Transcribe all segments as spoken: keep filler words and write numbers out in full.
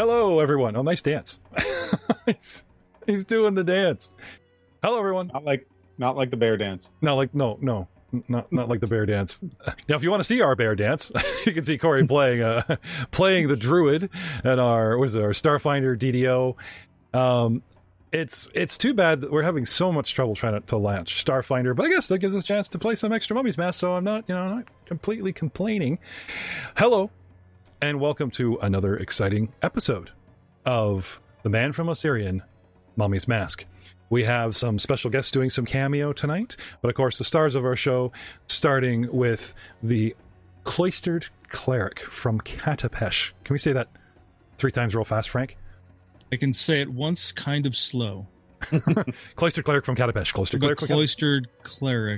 Hello, everyone. Oh, nice dance. he's, he's doing the dance. Hello, everyone. Not like, not like the bear dance. No, like no, no, not not like the bear dance. Now, if you want to see our bear dance, you can see Corey playing uh, playing the druid at our what is it, our Starfinder D D O. Um, it's it's too bad that we're having so much trouble trying to, to launch Starfinder, but I guess that gives us a chance to play some extra Mummies Mask. So I'm not, you know, I'm not completely complaining. Hello, and welcome to another exciting episode of The Man from Osirian, Mummies Mask. We have some special guests doing some cameo tonight, but of course the stars of our show, starting with the Cloistered Cleric from Katapesh. Can we say that three times real fast, Frank? I can say it once, kind of slow. Cloistered Cleric from Katapesh. Cloistered The Cleric from Cloistered Cleric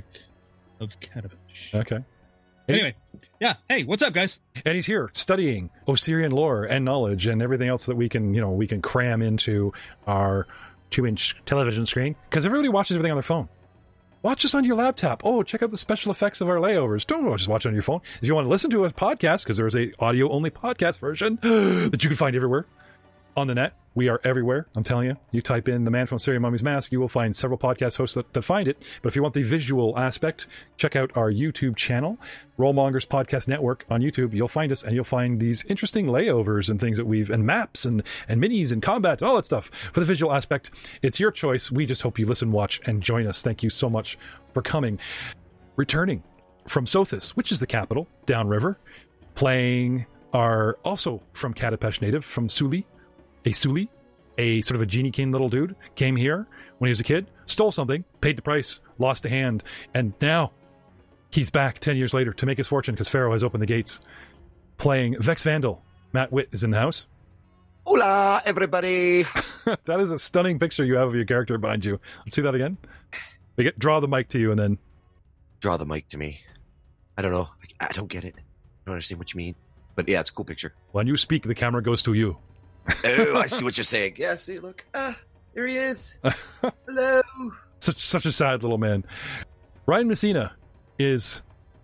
of Katapesh. Okay. Anyway, yeah. Hey, what's up, guys? And he's here studying Osirian lore and knowledge and everything else that we can, you know, we can cram into our two-inch television screen, because everybody watches everything on their phone. Watch us on your laptop. Oh, check out the special effects of our layovers. Don't just watch it on your phone. If you want to listen to a podcast, because there is a audio-only podcast version that you can find everywhere on the net. We are everywhere, I'm telling you. You type in The Man from Osirian Mummies Mask, you will find several podcast hosts that, that find it. But if you want the visual aspect, check out our YouTube channel, Rollmongers Podcast Network on YouTube. You'll find us, and you'll find these interesting layovers and things that we've, and maps and, and minis and combat and all that stuff. For the visual aspect, it's your choice. We just hope you listen, watch, and join us. Thank you so much for coming. Returning from Sothis, which is the capital, downriver, playing our, also from Katapesh native, from Suli, a Suli, a sort of a genie-king little dude, came here when he was a kid, stole something, paid the price, lost a hand, and now he's back ten years later to make his fortune because Pharaoh has opened the gates. Playing Vex Vandal, Matt Witt is in the house. Hola, everybody! That is a stunning picture you have of your character behind you. Let's see that again. We get, draw the mic to you and then... Draw the mic to me. I don't know. I, I don't get it. I don't understand what you mean. But yeah, it's a cool picture. When you speak, the camera goes to you. Oh, I see what you're saying. Yeah, see, look. Ah, here he is. Hello. Such such a sad little man. Ryan Messina is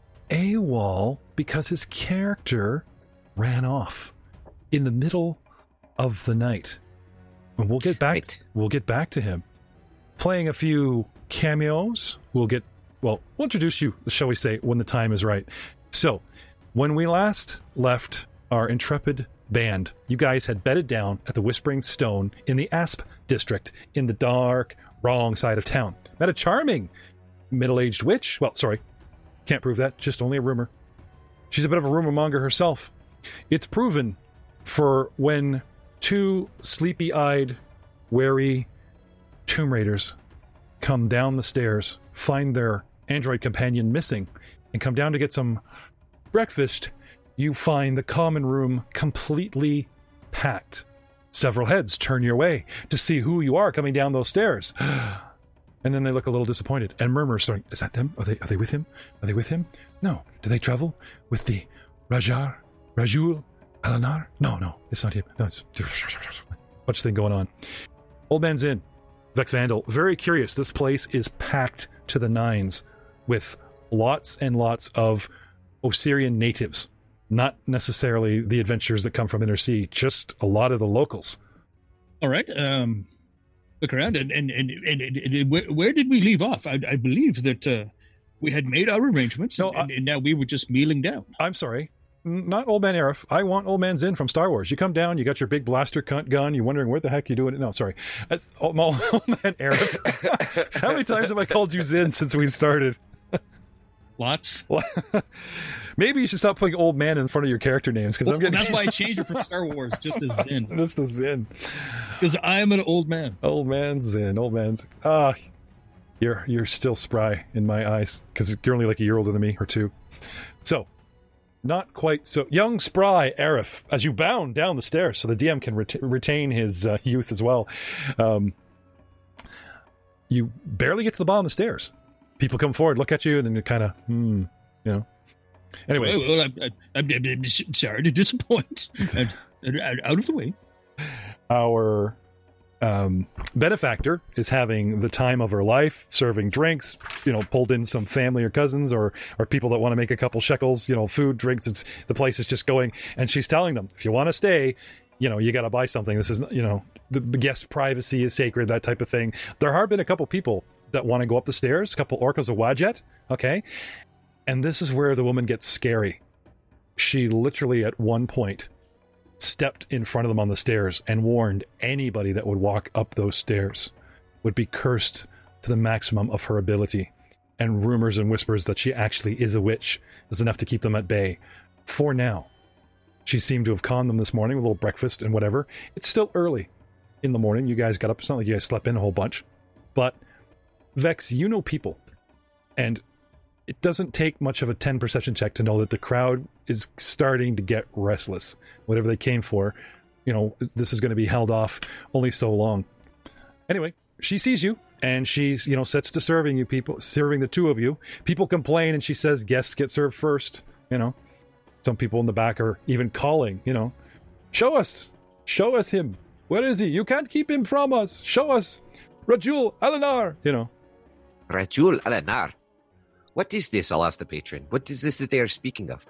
AWOL because his character ran off in the middle of the night. And we'll get back Right. we'll get back to him. Playing a few cameos. We'll get well, we'll introduce you, shall we say, when the time is right. So, when we last left our intrepid band, you guys had bedded down at the Whispering Stone in the Asp district in the dark, wrong side of town. Met a charming middle-aged witch. Well, sorry, can't prove that, just only a rumor. She's a bit of a rumor monger herself. It's proven for when two sleepy-eyed, wary tomb raiders come down the stairs, find their android companion missing, and come down to get some breakfast, you find the common room completely packed. Several heads turn your way to see who you are coming down those stairs. And then they look a little disappointed and murmur, starting, is that them? Are they, are they with him? Are they with him? No. Do they travel with the Rajar? Rajul? Alanar? No, no, it's not him. No, it's... Much thing going on. Old Man's Inn. Vex Vandal. Very curious. This place is packed to the nines with lots and lots of Osirian natives. Not necessarily the adventurers that come from Inner Sea, just a lot of the locals. All right. Um, look around, and and and, and, and, and where, where did we leave off? I, I believe that uh, we had made our arrangements, No, and, I- and now we were just mealing down. I'm sorry. N- Not Old Man Arif. I want Old Man Zin from Star Wars. You come down, you got your big blaster cunt gun, you're wondering where the heck you're doing it. No, sorry. That's Old, Old Man Arif. How many times have I called you Zin since we started? Lots. Maybe you should stop putting Old Man in front of your character names, because Well, I'm getting... that's why I changed it from Star Wars just as Zin, Just a Zin. because I'm an old man. Old Man Zin. Old Man Zin. Ah, you're, you're still spry in my eyes, because you're only like a year older than me, or two. So... Not quite so young, spry Arif, as you bound down the stairs, so the D M can ret- retain his uh, youth as well. Um, you barely get to the bottom of the stairs. People come forward, look at you, and then you kind of, hmm, you know. Anyway, Well, well I'm, I'm, I'm, I'm sorry to disappoint. I'm, I'm out of the way. our um, benefactor is having the time of her life, serving drinks, you know, pulled in some family or cousins or or people that want to make a couple shekels, you know, food, drinks. It's the place is just going, and she's telling them, if you want to stay, you know, you got to buy something. This is, you know, the guest privacy is sacred, that type of thing. There have been a couple people that want to go up the stairs, a couple orcas of Wadjet, okay? And this is where the woman gets scary. She literally at one point stepped in front of them on the stairs and warned anybody that would walk up those stairs would be cursed to the maximum of her ability. And rumors and whispers that she actually is a witch is enough to keep them at bay. For now. She seemed to have conned them this morning with a little breakfast and whatever. It's still early in the morning. You guys got up. It's not like you guys slept in a whole bunch. But, Vex, you know people. And it doesn't take much of a ten perception check to know that the crowd is starting to get restless. Whatever they came for, you know, this is going to be held off only so long. Anyway, she sees you, and she's, you know, sets to serving you people, serving the two of you. People complain, and she says guests get served first, you know. Some people in the back are even calling, you know, show us, show us him. Where is he? You can't keep him from us. Show us. Rajul Alanar, you know. Rajul Alanar? What is this? I'll ask the patron. What is this that they are speaking of?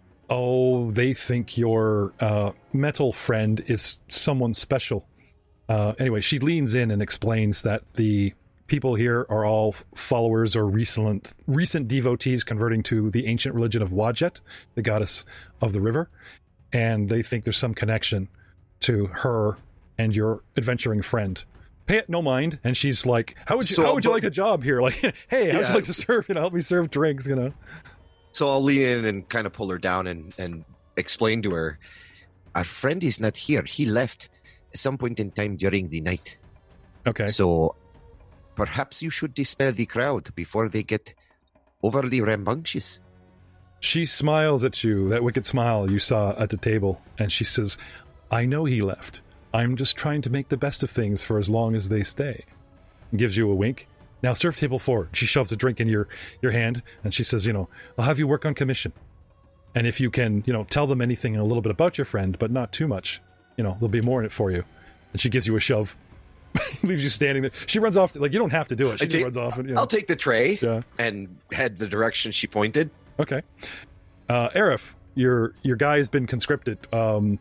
Oh, they think your uh, metal friend is someone special. Uh, anyway, she leans in and explains that the people here are all followers or recent recent devotees converting to the ancient religion of Wadjet, the goddess of the river, and they think there's some connection to her and your adventuring friend. Pay it no mind, and she's like, "How would you? So, how would you but, like a job here? Like, hey, how'd yeah. you like to serve? You know, help me serve drinks. You know." So I'll lean in and kind of pull her down and and explain to her, our friend is not here. He left at some point in time during the night. Okay. So perhaps you should dispel the crowd before they get overly rambunctious. She smiles at you, that wicked smile you saw at the table, and she says, I know he left. I'm just trying to make the best of things for as long as they stay. And gives you a wink. Now serve table four. She shoves a drink in your, your hand, and she says, you know, I'll have you work on commission. And if you can, you know, tell them anything a little bit about your friend, but not too much, you know, there'll be more in it for you. And she gives you a shove. Leaves you standing there. She runs off. Like, you don't have to do it. She take, runs off. And, you know. I'll take the tray yeah. and head the direction she pointed. Okay. Uh, Aerith, your your guy has been conscripted. Um,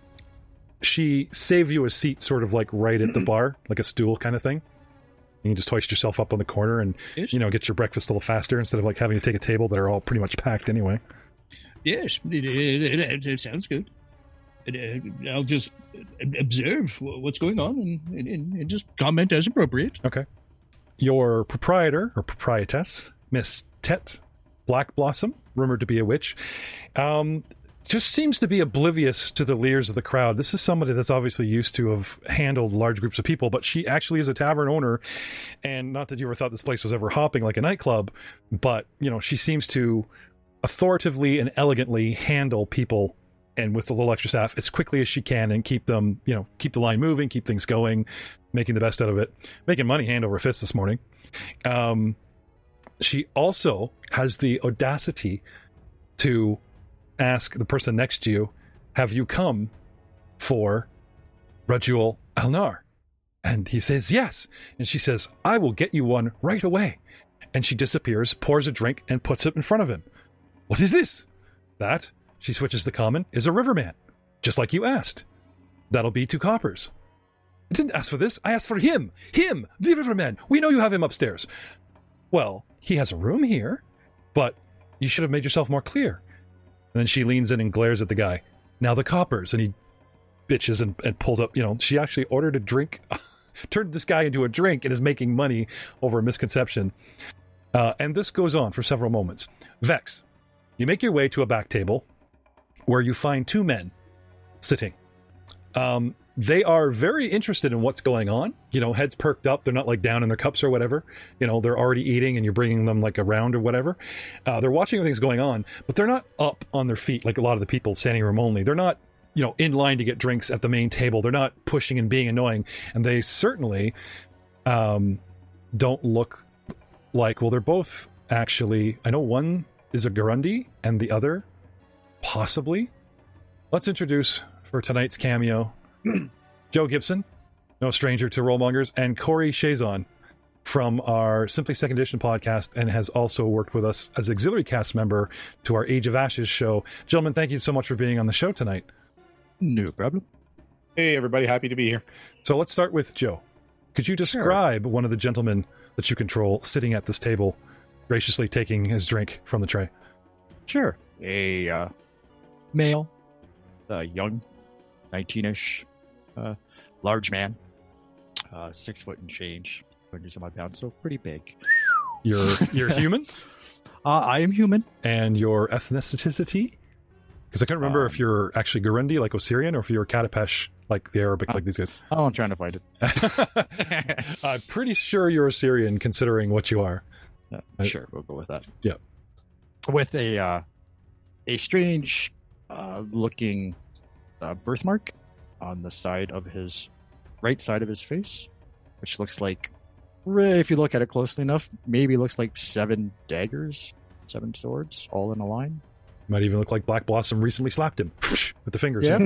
she saved you a seat sort of like right at the bar, like a stool kind of thing. You can just hoist yourself up on the corner and, Yes. you know, get your breakfast a little faster instead of like having to take a table that are all pretty much packed anyway. Yes, it, it, it, it sounds good. It, uh, I'll just observe what's going on and, and, and just comment as appropriate. Okay. Your proprietor or proprietess, Miss Tet Black Blossom, rumored to be a witch, um, just seems to be oblivious to the leers of the crowd. This is somebody that's obviously used to have handled large groups of people, but she actually is a tavern owner, and not that you ever thought this place was ever hopping like a nightclub, but, you know, she seems to authoritatively and elegantly handle people, and with a little extra staff, as quickly as she can, and keep them, you know, keep the line moving, keep things going, making the best out of it, making money hand over fist this morning. Um, she also has the audacity to ask the person next to you, have you come for Rajul Alnar? And he says, yes. And she says, I will get you one right away. And she disappears, pours a drink, and puts it in front of him. What is this? That, she switches to common, is a riverman. Just like you asked. That'll be two coppers. I didn't ask for this. I asked for him. Him, the riverman. We know you have him upstairs. Well, he has a room here, but you should have made yourself more clear. And then she leans in and glares at the guy. Now the coppers. And he bitches and, and pulls up, you know, she actually ordered a drink, turned this guy into a drink, and is making money over a misconception. Uh, and this goes on for several moments. Vex, you make your way to a back table where you find two men sitting. Um, they are very interested in what's going on. You know, heads perked up. They're not like down in their cups or whatever. You know, they're already eating and you're bringing them like around or whatever. Uh, they're watching everything's going on, but they're not up on their feet like a lot of the people standing room only. They're not, you know, in line to get drinks at the main table. They're not pushing and being annoying. And they certainly um, don't look like, well, they're both actually, I know one is a Gurundi and the other possibly. Let's introduce for tonight's cameo Joe Gibson, no stranger to Rollmongers, and Corey Chazon from our Simply Second Edition podcast, and has also worked with us as auxiliary cast member to our Age of Ashes show. Gentlemen, thank you so much for being on the show tonight. No problem. Hey, everybody. Happy to be here. So let's start with Joe. Could you describe sure. one of the gentlemen that you control sitting at this table, graciously taking his drink from the tray? Sure. A uh, male, uh, young, nineteen-ish, uh, large man, uh, six foot and change, one hundred some odd pounds, so pretty big. You're you're human? Uh, I am human. And your ethnicity? Because I can't remember um, if you're actually Gurundi, like Osirian, or if you're Katapesh, like the Arabic, uh, like these guys. Oh, I'm trying to find it. I'm pretty sure you're Assyrian, considering what you are. Uh, I, sure, we'll go with that. Yeah. With a uh, a strange uh, looking uh, birthmark on the side of his right side of his face, which looks like, if you look at it closely enough, maybe looks like seven daggers, seven swords, all in a line. Might even look like Black Blossom recently slapped him with the fingers. Yeah.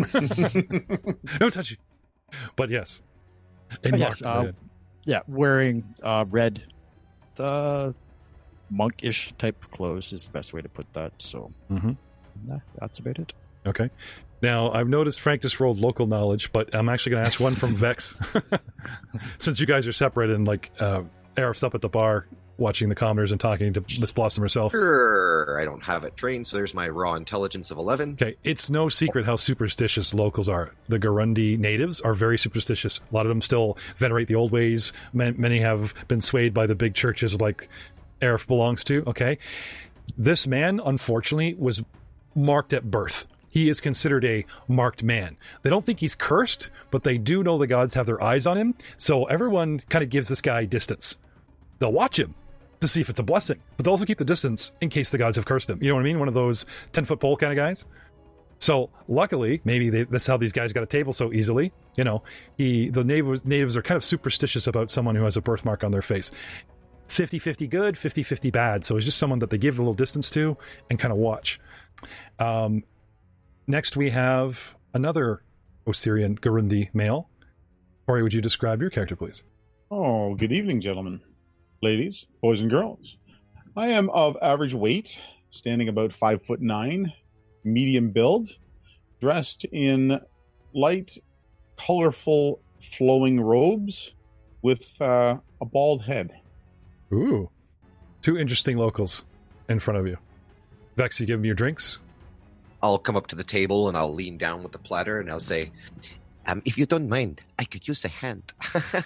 No touchy. But yes. And yes, uh, yeah, wearing uh, red, uh, monkish type clothes is the best way to put that. So mm-hmm. nah, that's about it. Okay. Now, I've noticed Frank just rolled local knowledge, but I'm actually going to ask one from Vex. Since you guys are separated and like uh, Arif's up at the bar watching the commoners and talking to Miss Blossom herself. Sure, I don't have it trained, so there's my raw intelligence of eleven. Okay, it's no secret how superstitious locals are. The Gurundi natives are very superstitious. A lot of them still venerate the old ways. Many have been swayed by the big churches like Arif belongs to, okay? This man, unfortunately, was marked at birth. He is considered a marked man. They don't think he's cursed, but they do know the gods have their eyes on him, so everyone kind of gives this guy distance. They'll watch him to see if it's a blessing, but they'll also keep the distance in case the gods have cursed him. You know what I mean? One of those ten-foot pole kind of guys. So luckily, maybe they, that's how these guys got a table so easily. You know, he the natives, natives are kind of superstitious about someone who has a birthmark on their face. fifty-fifty good, fifty-fifty bad. So it's just someone that they give a little distance to and kind of watch. Um, next, we have another Osirian Gurundi male. Ori, would you describe your character, please? Oh, good evening, gentlemen, ladies, boys and girls. I am of average weight, standing about five foot nine, medium build, dressed in light, colorful, flowing robes with uh, a bald head. Ooh. Two interesting locals in front of you. Vex, you give them your drinks? I'll come up to the table and I'll lean down with the platter and I'll say, um, if you don't mind, I could use a hand.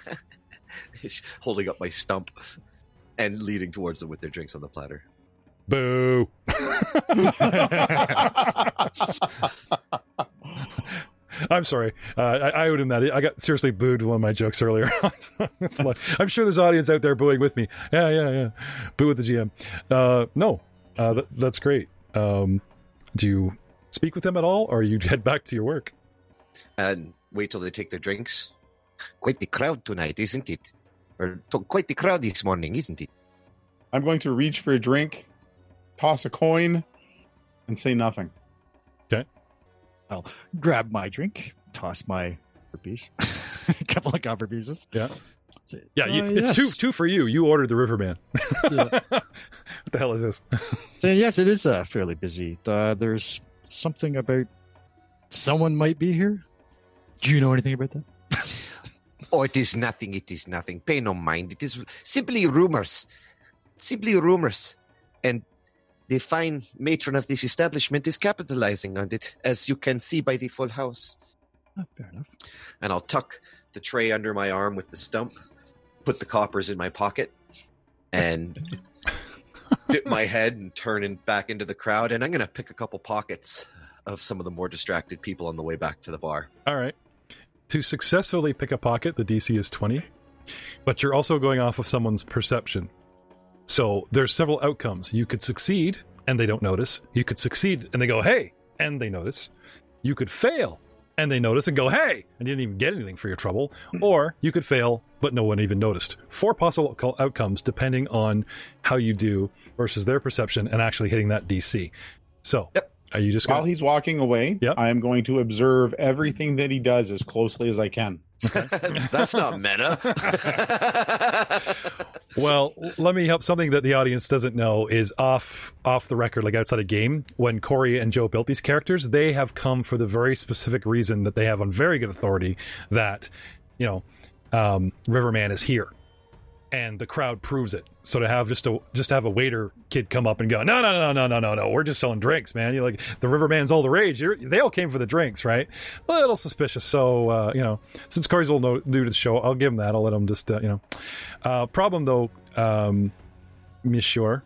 Holding up my stump and leading towards them with their drinks on the platter. Boo. I'm sorry. Uh, I, I owed him that. I got seriously booed with one of my jokes earlier. It's like, I'm sure there's audience out there booing with me. Yeah, yeah, yeah. Boo with the G M. Uh, no, uh, that, that's great. Um, do you speak with them at all, or you head back to your work? And wait till they take their drinks. Quite the crowd tonight, isn't it? Or t- quite the crowd this morning, isn't it? I'm going to reach for a drink, toss a coin, and say nothing. Okay. I'll grab my drink, toss my rupees, a couple of copper pieces. Yeah. So, yeah, you, uh, it's yes. two two for you. You ordered the Riverman. Yeah. What the hell is this? So yes, it is uh, fairly busy. Uh, there's something about someone might be here. Do you know anything about that? Oh, it is nothing, it is nothing. Pay no mind. It is simply rumors. Simply rumors. And the fine matron of this establishment is capitalizing on it, as you can see by the full house. Oh, fair enough. And I'll tuck the tray under my arm with the stump, put the coppers in my pocket, and dip my head and turn in back into the crowd. And I'm going to pick a couple pockets of some of the more distracted people on the way back to the bar. All right. To successfully pick a pocket, the D C is twenty, but you're also going off of someone's perception. So there's several outcomes. You could succeed, and they don't notice. You could succeed, and they go, hey, and they notice. You could fail, and they notice and go, hey, and you didn't even get anything for your trouble. Or you could fail, but no one even noticed. Four possible outcomes depending on how you do versus their perception and actually hitting that D C. So yep. Are you just While gonna... he's walking away, Yep. I am going to observe everything that he does as closely as I can. That's not meta. Well, let me help. Something that the audience doesn't know is off off the record, like outside of game, when Corey and Joe built these characters, they have come for the very specific reason that they have on very good authority that, you know, um, Riverman is here. And the crowd proves it. So to have just a just to have a waiter kid come up and go, no, no, no, no, no, no, no, we're just selling drinks, man. You're like, the Riverman's all the rage. You're, they all came for the drinks, right? A little suspicious. So uh, you know, since Corey's a little new to the show, I'll give him that. I'll let him just uh, you know. Uh, problem though, um, Monsieur,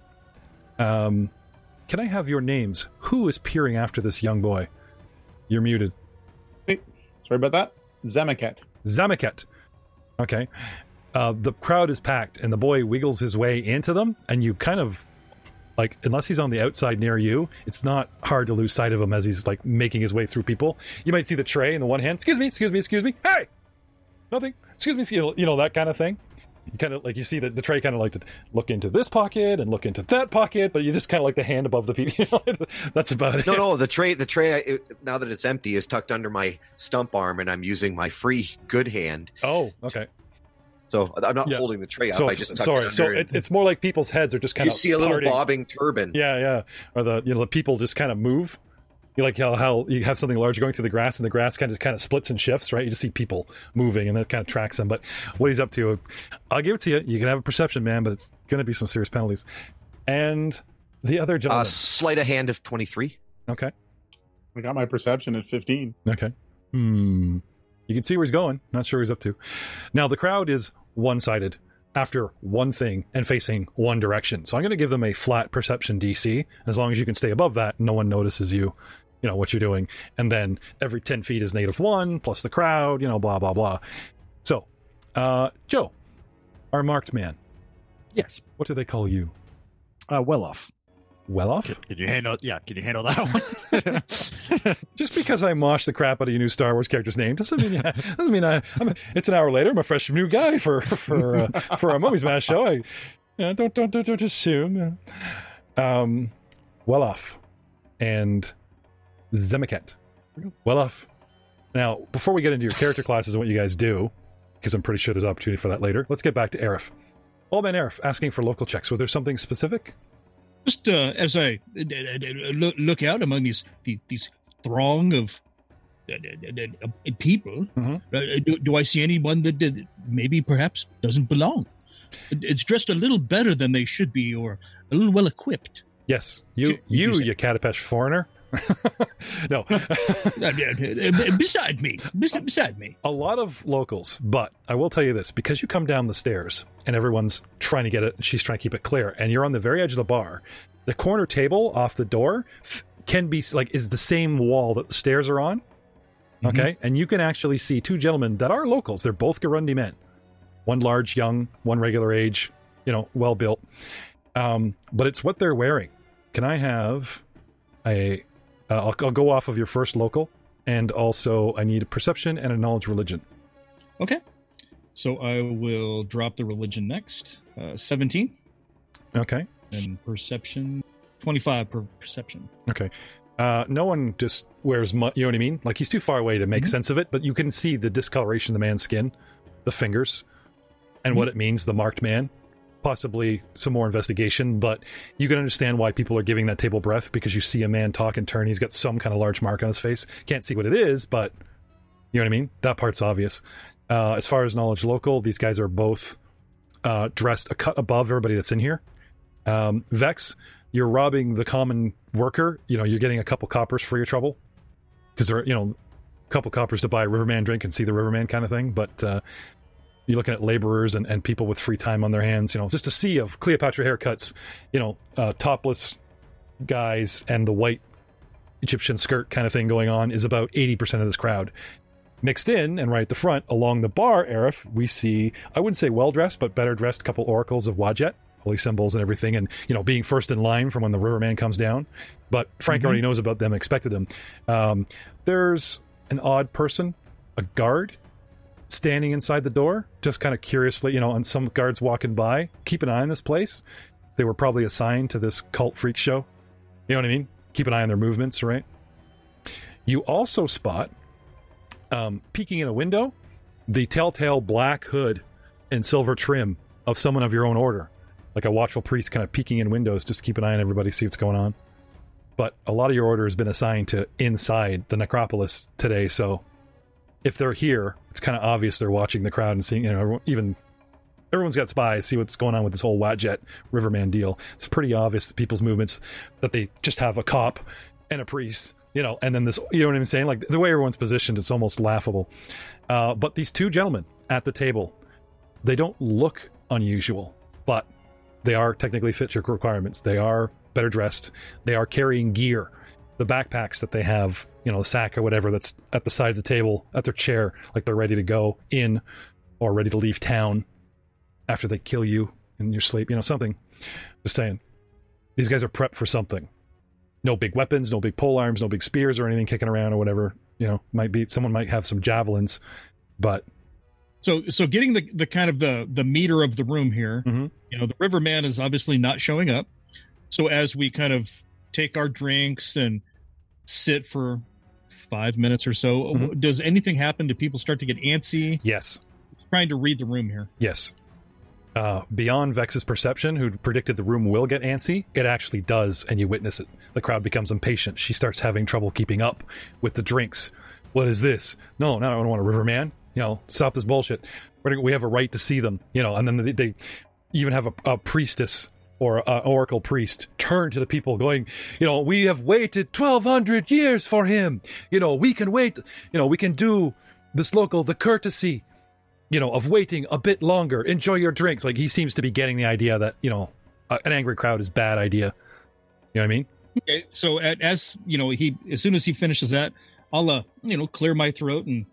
um, can I have your names? Who is peering after this young boy? You're muted. Hey, sorry about that. Zemaket. Zamaket. Okay. Uh, the crowd is packed, and the boy wiggles his way into them, and you kind of, like, unless he's on the outside near you, it's not hard to lose sight of him as he's, like, making his way through people. You might see the tray in the one hand. Excuse me, excuse me, excuse me. Hey! Nothing. Excuse me, you know, you know that kind of thing. You kind of, like, you see the, the tray kind of like to look into this pocket and look into that pocket, but you just kind of like the hand above the people. You know? That's about it. No, no, the tray, the tray, it, now that it's empty, is tucked under my stump arm, and I'm using my free good hand. Oh, okay. So I'm not Yeah. holding the tray up. So I it's, just tucked sorry, it so under. it, it's more like people's heads are just kind you of see a little parting. bobbing turban. Yeah, yeah. Or the you know the people just kind of move. You like how, how you have something large going through the grass, and the grass kind of kind of splits and shifts, right? You just see people moving, and that kind of tracks them. But what he's up to, I'll give it to you. You can have a perception, man, but it's going to be some serious penalties. And the other Uh, gentleman. sleight of hand of twenty-three. Okay. I got my perception at fifteen. Okay. Hmm. You can see where he's going. Not sure what he's up to. Now the crowd is one-sided after one thing and facing one direction. So I'm going to give them a flat perception D C. As long as you can stay above that, no one notices you, you know, what you're doing. And then every ten feet is negative one, plus the crowd, you know, blah, blah, blah. So, uh, Joe, our marked man, Yes. what do they call you? Uh, well off. Well off? Can, can you handle? Yeah. Can you handle that one? Just because I mosh the crap out of your new Star Wars character's name doesn't mean yeah, doesn't mean I. I'm a, it's an hour later. I'm a fresh new guy for for uh, for our Mummies Mash show. I you know, don't don't don't don't assume. Um, well off, and Zemaket. Well off. Now, before we get into your character classes and what you guys do, because I'm pretty sure there's opportunity for that later. Let's get back to Aerith. Old man Aerith asking for local checks. Was there something specific? Just uh, as I uh, uh, look, look out among these these, these throng of uh, uh, uh, people, Mhm. uh, do, do I see anyone that, that maybe perhaps doesn't belong? It- It's dressed a little better than they should be, or a little well equipped. Yes, you, Should- you, you said- you Catapesh foreigner. No. Uh, uh, uh, beside me, bes- beside me. A lot of locals, but I will tell you this, because you come down the stairs and everyone's trying to get it, she's trying to keep it clear, and you're on the very edge of the bar, the corner table off the door f- can be like is the same wall that the stairs are on. Okay, and you can actually see two gentlemen that are locals. They're both Garundi men, one large, young, one regular age, you know, well built. Um, but it's what they're wearing. Can I have a? Uh, I'll, I'll go off of your first local, and also I need a perception and a knowledge religion. Okay, so I will drop the religion next. Uh, Seventeen Okay. and perception. Twenty-five per perception. Okay. Uh, no one just wears, mu- you know what I mean? Like, he's too far away to make Mhm. sense of it, but you can see the discoloration of the man's skin, the fingers, and what it means, the marked man. Possibly some more investigation, but you can understand why people are giving that table breath, because you see a man talk and turn. He's got some kind of large mark on his face. Can't see what it is, but you know what I mean? That part's obvious. Uh, as far as knowledge local, these guys are both uh, dressed a cut above everybody that's in here. Um, Vex, you're robbing the common worker. You know, you're getting a couple coppers for your trouble, because they're, you know, a couple coppers to buy a Riverman drink and see the Riverman kind of thing. But uh, you're looking at laborers and, and people with free time on their hands. You know, just a sea of Cleopatra haircuts. You know, uh, topless guys and the white Egyptian skirt kind of thing going on is about eighty percent of this crowd. Mixed in, and right at the front, along the bar, Aerith, we see, I wouldn't say well-dressed, but better-dressed couple oracles of Wadjet, holy symbols and everything, and, you know, being first in line from when the Riverman comes down. But Frank Mhm. already knows about them, expected them. Um, there's an odd person, a guard, standing inside the door, just kind of curiously, you know, and some guards walking by. Keep an eye on this place. They were probably assigned to this cult freak show. You know what I mean? keep an eye on their movements, right? You also spot, um, peeking in a window, the telltale black hood and silver trim of someone of your own order. Like a watchful priest kind of peeking in windows, just keep an eye on everybody, see what's going on. But a lot of your order has been assigned to inside the necropolis today, so if they're here, it's kind of obvious they're watching the crowd and seeing, you know, even everyone's got spies, see what's going on with this whole Watjet Riverman deal. It's pretty obvious that people's movements, that they just have a cop and a priest, you know, and then this, you know what I'm saying? Like, the way everyone's positioned, it's almost laughable. Uh, but these two gentlemen at the table, they don't look unusual, but they are technically fit your requirements. They are better dressed. They are carrying gear. The backpacks that they have, you know, the sack or whatever that's at the side of the table, at their chair, like they're ready to go in or ready to leave town after they kill you in your sleep, you know, something. Just saying. These guys are prepped for something. No big weapons, no big pole arms, no big spears or anything kicking around or whatever. You know, might be, someone might have some javelins, but... So, so getting the, the kind of the, the meter of the room here, mm-hmm. you know, the Riverman is obviously not showing up. So as we kind of take our drinks and sit for five minutes or so, mm-hmm. does anything happen? Do people start to get antsy? Yes. Trying to read the room here. Yes. Uh, beyond Vex's perception, who predicted the room will get antsy, it actually does, and you witness it. The crowd becomes impatient. She starts having trouble keeping up with the drinks. What is this? No, no, I don't want a Riverman. You know, stop this bullshit. We're, we have a right to see them, you know, and then they, they even have a, a priestess or an oracle priest turn to the people going, you know, we have waited twelve hundred years for him. You know, we can wait, you know, we can do this local, the courtesy, you know, of waiting a bit longer. Enjoy your drinks. Like, he seems to be getting the idea that, you know, an angry crowd is a bad idea. You know what I mean? Okay, so at, as, you know, he, as soon as he finishes that, I'll, uh, you know, clear my throat and,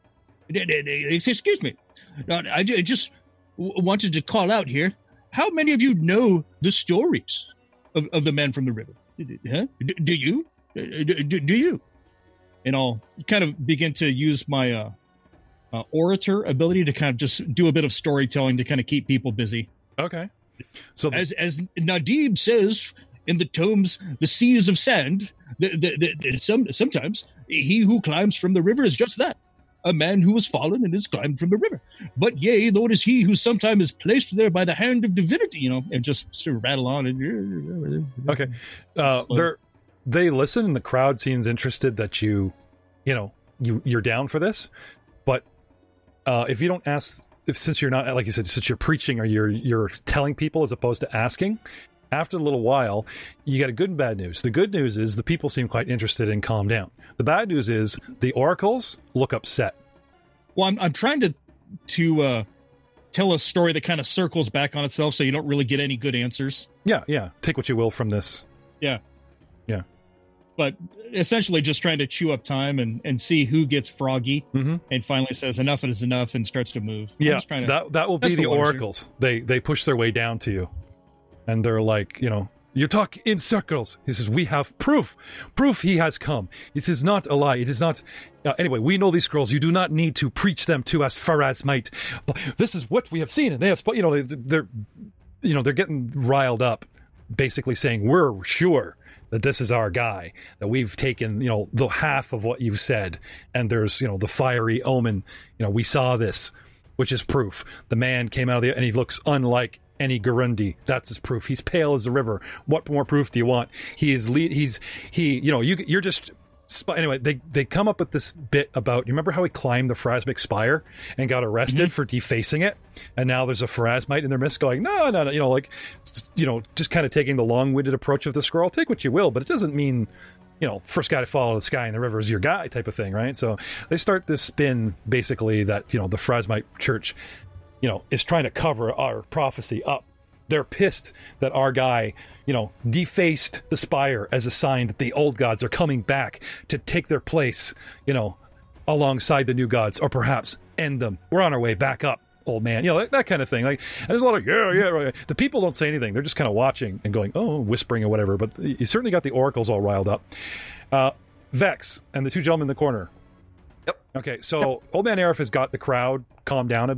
excuse me, I just wanted to call out here. How many of you know the stories of, of the men from the river? Huh? Do you? Do, do you? And I'll kind of begin to use my uh, uh, orator ability to kind of just do a bit of storytelling to kind of keep people busy. Okay. So as as Nadib says in the tomes, The Seas of Sand, the, the, the, the, some, sometimes he who climbs from the river is just that. A man who has fallen and is climbed from the river. But yea, though it is he who sometimes is placed there by the hand of divinity, you know, and just sort of rattle on. And okay. Uh, they're, they listen and the crowd seems interested that you, you know, you, you're down for this. But uh, if you don't ask, if since you're not, like you said, since you're preaching or you're, you're telling people as opposed to asking, after a little while, you get a good and bad news. The good news is the people seem quite interested and calm down. The bad news is the oracles look upset. Well, I'm, I'm trying to to uh, tell a story that kind of circles back on itself, so you don't really get any good answers. Yeah, yeah. Take what you will from this. Yeah. Yeah. But essentially just trying to chew up time and, and see who gets froggy mm-hmm. and finally says enough is enough and starts to move. Yeah, to, that, that will be the, the oracles. They, they push their way down to you. And they're like, you know, you talk in circles. He says, we have proof. Proof he has come. It is not a lie. It is not... Uh, anyway, we know these scrolls. You do not need to preach them to us, Faraz might. But this is what we have seen. And they have... You know, they're, you know, they're getting riled up, basically saying, we're sure that this is our guy, that we've taken, you know, the half of what you've said. And there's, you know, the fiery omen. You know, we saw this, which is proof. The man came out of the... And he looks unlike... any Gurundi. That's his proof. He's pale as the river. What more proof do you want? He is lead. He's he. You know. You. You're just. Anyway, they they come up with this bit about. You remember how he climbed the Pharasmic spire and got arrested mm-hmm. for defacing it, and now there's a Pharasmite in their midst going, no, no, no. You know, like, you know, just kind of taking the long-winded approach of the scroll. Take what you will, but it doesn't mean, you know, first guy to fall out of the sky in the river is your guy type of thing, right? So they start this spin basically that, you know, the Pharasmite church, you know, is trying to cover our prophecy up. They're pissed that our guy, you know, defaced the spire as a sign that the old gods are coming back to take their place, you know, alongside the new gods, or perhaps end them. We're on our way back up, old man. You know, that, that kind of thing. Like, and there's a lot of, yeah, yeah, right. The people don't say anything. They're just kind of watching and going, oh, whispering or whatever. But you certainly got the oracles all riled up. Uh, Vex and the two gentlemen in the corner. Yep. Okay, so yep. Old Man Aerith has got the crowd calmed down a bit.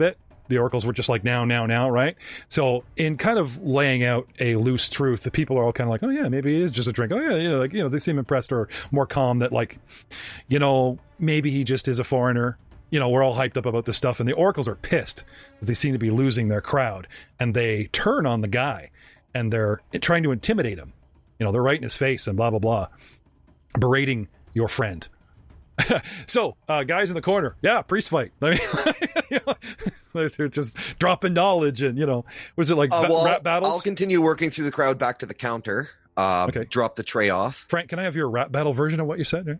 the oracles were just like, now, now, now, right? So in kind of laying out a loose truth, the people are all kind of like, oh yeah, maybe it is just a drink. Oh yeah, you know, like, you know, they seem impressed or more calm that like, you know, maybe he just is a foreigner. You know, we're all hyped up about this stuff, and the oracles are pissed that they seem to be losing their crowd, and they turn on the guy, and they're trying to intimidate him. You know, they're right in his face and blah, blah, blah, berating your friend. So, uh, guys in the corner, yeah, priest fight. I mean, you know, they're just dropping knowledge, and, you know, was it like Uh, ba- well, rap battles? I'll continue working through the crowd back to the counter. Uh, Okay. Drop the tray off. Frank, can I have your rap battle version of what you said?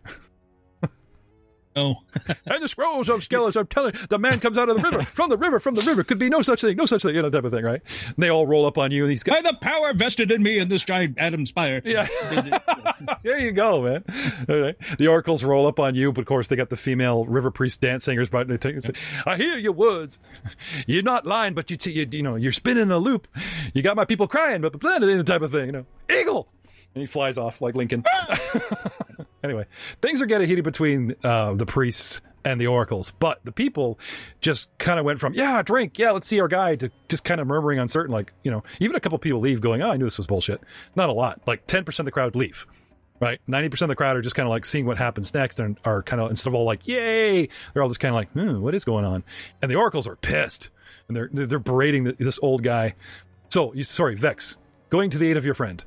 Oh, And the scrolls of Skelos, I'm telling you, the man comes out of the river, from the river, from the river, could be no such thing, no such thing, you know, type of thing, right? And they all roll up on you, and these guys, by the power vested in me in this giant Adam Spire. yeah, there you go, man. All right. The oracles roll up on you, but of course they got the female river priest dance singers, but they take, say, I hear your words. You're not lying, but you, t- you, you know, you're spinning a loop. You got my people crying, but the planet, type of thing, you know, eagle. And he flies off like Lincoln. Anyway, things are getting heated between uh, the priests and the oracles, but the people just kind of went from, yeah, drink, yeah, let's see our guy, to just kind of murmuring uncertain, like, you know, even a couple people leave going, oh, I knew this was bullshit. Not a lot. Like ten percent of the crowd leave, right? ninety percent of the crowd are just kind of like seeing what happens next and are kind of, instead of all like, yay, they're all just kind of like, hmm, what is going on? And the oracles are pissed, and they're they're berating the, this old guy. So, you, sorry, Vex, going to the aid of your friend.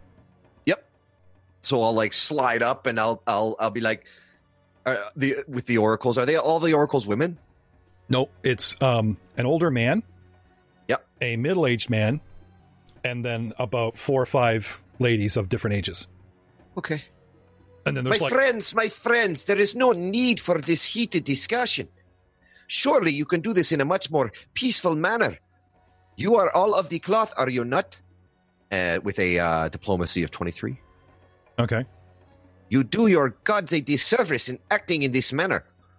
So I'll like slide up and I'll I'll I'll be like, uh, the with the oracles. Are they all the oracles women? No, it's um, an older man. Yep. A middle-aged man, and then about four or five ladies of different ages. Okay. And then My there's like, friends, my friends, there is no need for this heated discussion. Surely you can do this in a much more peaceful manner. You are all of the cloth, are you not? Uh, with a uh, diplomacy of twenty-three. okay. You do your gods a disservice in acting in this manner.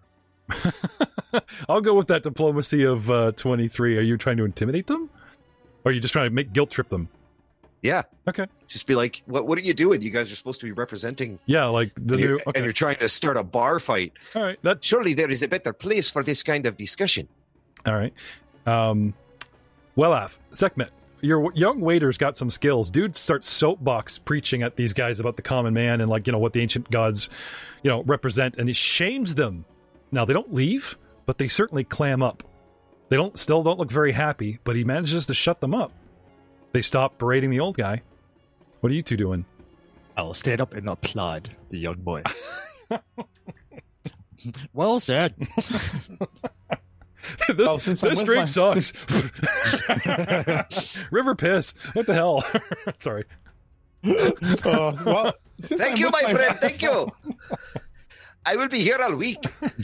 I'll go with that diplomacy of uh, twenty-three. Are you trying to intimidate them? Or are you just trying to make guilt trip them? Yeah. Okay. Just be like, what What are you doing? You guys are supposed to be representing, Yeah, like the and, new. you're, Okay. and you're trying to start a bar fight. All right. That. Surely there is a better place for this kind of discussion. All right. Um. Well, Af, Sekhmet, your young waiter's got some skills. Dude starts soapbox preaching at these guys about the common man and, like, you know, what the ancient gods, you know, represent, and he shames them. Now, they don't leave, but they certainly clam up. They don't still don't look very happy, but he manages to shut them up. They stop berating the old guy. What are you two doing? I'll stand up and applaud the young boy. Well said. this Well, since I'm this with drink my- sucks. River piss. What the hell? Sorry. Uh, well, since Thank I'm you, with my friend. Thank you. I will be here all week.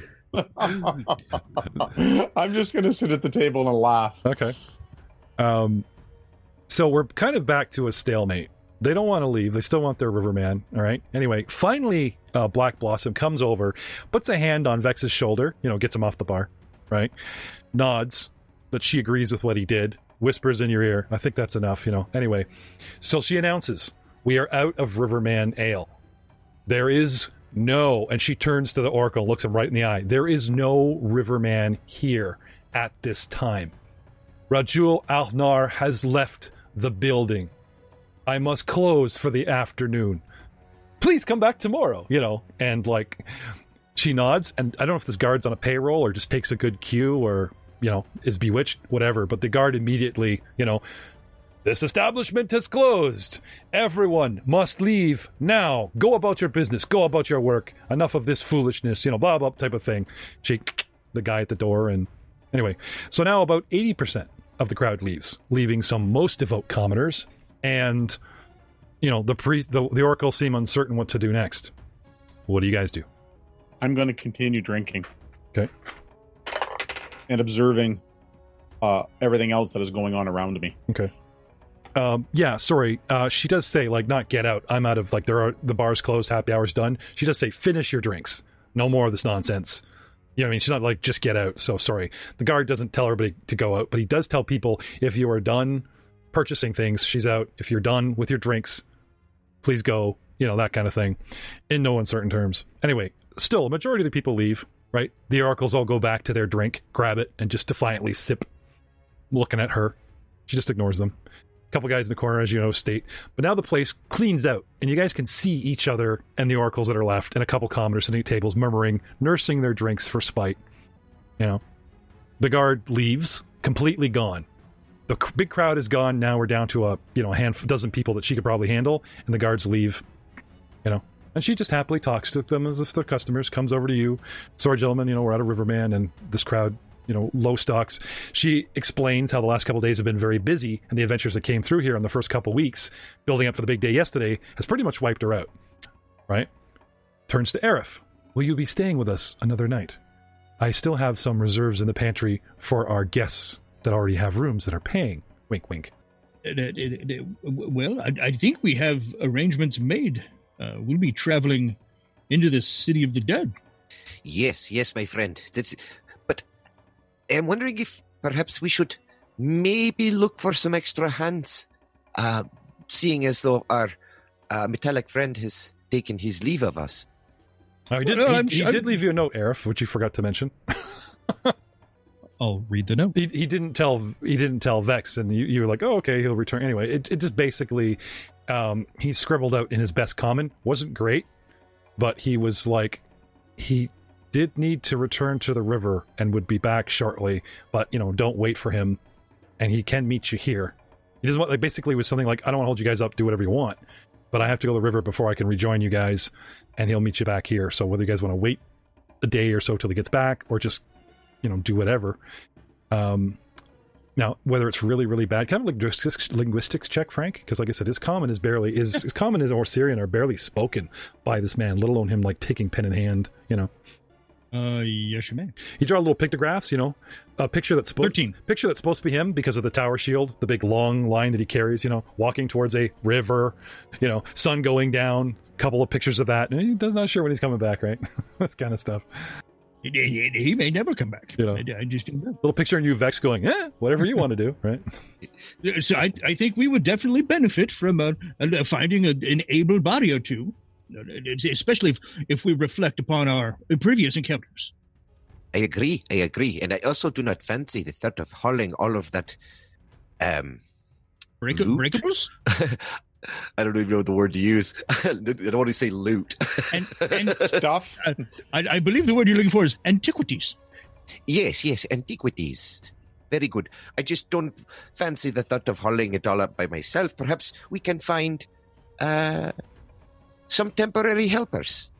I'm just going to sit at the table and laugh. Okay. Um, so we're kind of back to a stalemate. They don't want to leave. They still want their Riverman. All right. Anyway, finally, uh, Black Blossom comes over, puts a hand on Vex's shoulder, you know, gets him off the bar, right? Nods that she agrees with what he did, whispers in your ear. I think that's enough, you know. Anyway, so she announces, we are out of Riverman Ale. There is no, and she turns to the Oracle, looks him right in the eye. There is no Riverman here at this time. Rajul Alnar has left the building. I must close for the afternoon. Please come back tomorrow, you know. And, like, she nods, and I don't know if this guard's on a payroll or just takes a good cue or, you know, is bewitched, whatever. But the guard immediately, you know, this establishment has closed. Everyone must leave now. Go about your business. Go about your work. Enough of this foolishness, you know, blah, blah, type of thing. She, the guy at the door, and anyway. So now about eighty percent of the crowd leaves, leaving some most devout commoners. And, you know, the priest, the, the oracle seem uncertain what to do next. What do you guys do? I'm going to continue drinking. Okay. And observing uh, everything else that is going on around me. Okay. Um, yeah, sorry. Uh, she does say, like, not get out. I'm out of, like, there are the bar's closed, happy hour's done. She does say, finish your drinks. No more of this nonsense. You know what I mean? She's not like, just get out. So sorry. The guard doesn't tell everybody to go out, but he does tell people, if you are done purchasing things, she's out. If you're done with your drinks, please go, you know, that kind of thing, in no uncertain terms. Anyway, still, a majority of the people leave, right? The oracles all go back to their drink, grab it, and just defiantly sip. looking at her. She just ignores them. A couple guys in the corner, as you know, state. But now the place cleans out, and you guys can see each other and the oracles that are left, and a couple commoners sitting at tables, murmuring, nursing their drinks for spite. You know, the guard leaves, completely gone. The c- big crowd is gone. Now we're down to a you know a handful, dozen people that she could probably handle, and the guards leave. You know, and she just happily talks to them as if they're customers. Comes over to you, sorry, gentlemen. You know, we're at a Riverman, and this crowd. You know, low stocks. She explains how the last couple of days have been very busy, and the adventures that came through here in the first couple of weeks, building up for the big day yesterday, has pretty much wiped her out. Right? Turns to Aerith. Will you be staying with us another night? I still have some reserves in the pantry for our guests that already have rooms that are paying. Wink, wink. Uh, uh, uh, uh, well, I, I think we have arrangements made. Uh, we'll be traveling into the city of the dead. Yes, yes, my friend. That's. But I'm wondering if perhaps we should maybe look for some extra hands, uh, seeing as though our uh, metallic friend has taken his leave of us. Oh, he did, Well, no, he, I'm- he I'm- did leave you a note, Aerith, which you forgot to mention. I'll read the note. He, he didn't tell he didn't tell Vex, and you, you were like, oh, okay, he'll return anyway. It, it just basically um, he scribbled out in his best common. Wasn't great, but he was like he did need to return to the river and would be back shortly. But you know, don't wait for him, and he can meet you here. He doesn't want like basically was something like I don't want to hold you guys up, do whatever you want, but I have to go to the river before I can rejoin you guys, and he'll meet you back here. So whether you guys want to wait a day or so till he gets back, or just you know do whatever. Um, now, whether it's really, really bad, kind of like linguistics, linguistics check, Frank, because like I said, his common is barely is his common is or Syrian are barely spoken by this man, let alone him like taking pen in hand. You know, Uh, yes, you may. he draw little pictographs. You know, a picture that's supposed Thirteen. picture that's supposed to be him because of the tower shield, the big long line that he carries. You know, walking towards a river. You know, sun going down. Couple of pictures of that, and he does not sure when he's coming back. Right, this kind of stuff. He, he, he may never come back. You know. I, I just don't know. Little picture of you, Vex, going, eh, whatever you want to do. Right. So I, I think we would definitely benefit from uh, uh, finding a, an able body or two, uh, especially if, if we reflect upon our previous encounters. I agree, I agree. And I also do not fancy the thought of hauling all of that, um... Break- Loot? breakables? I don't even know the word to use. I don't want to say loot. And, and Stuff. I, I believe the word you're looking for is antiquities. Yes, yes, antiquities. Very good. I just don't fancy the thought of hauling it all up by myself. Perhaps we can find uh, some temporary helpers.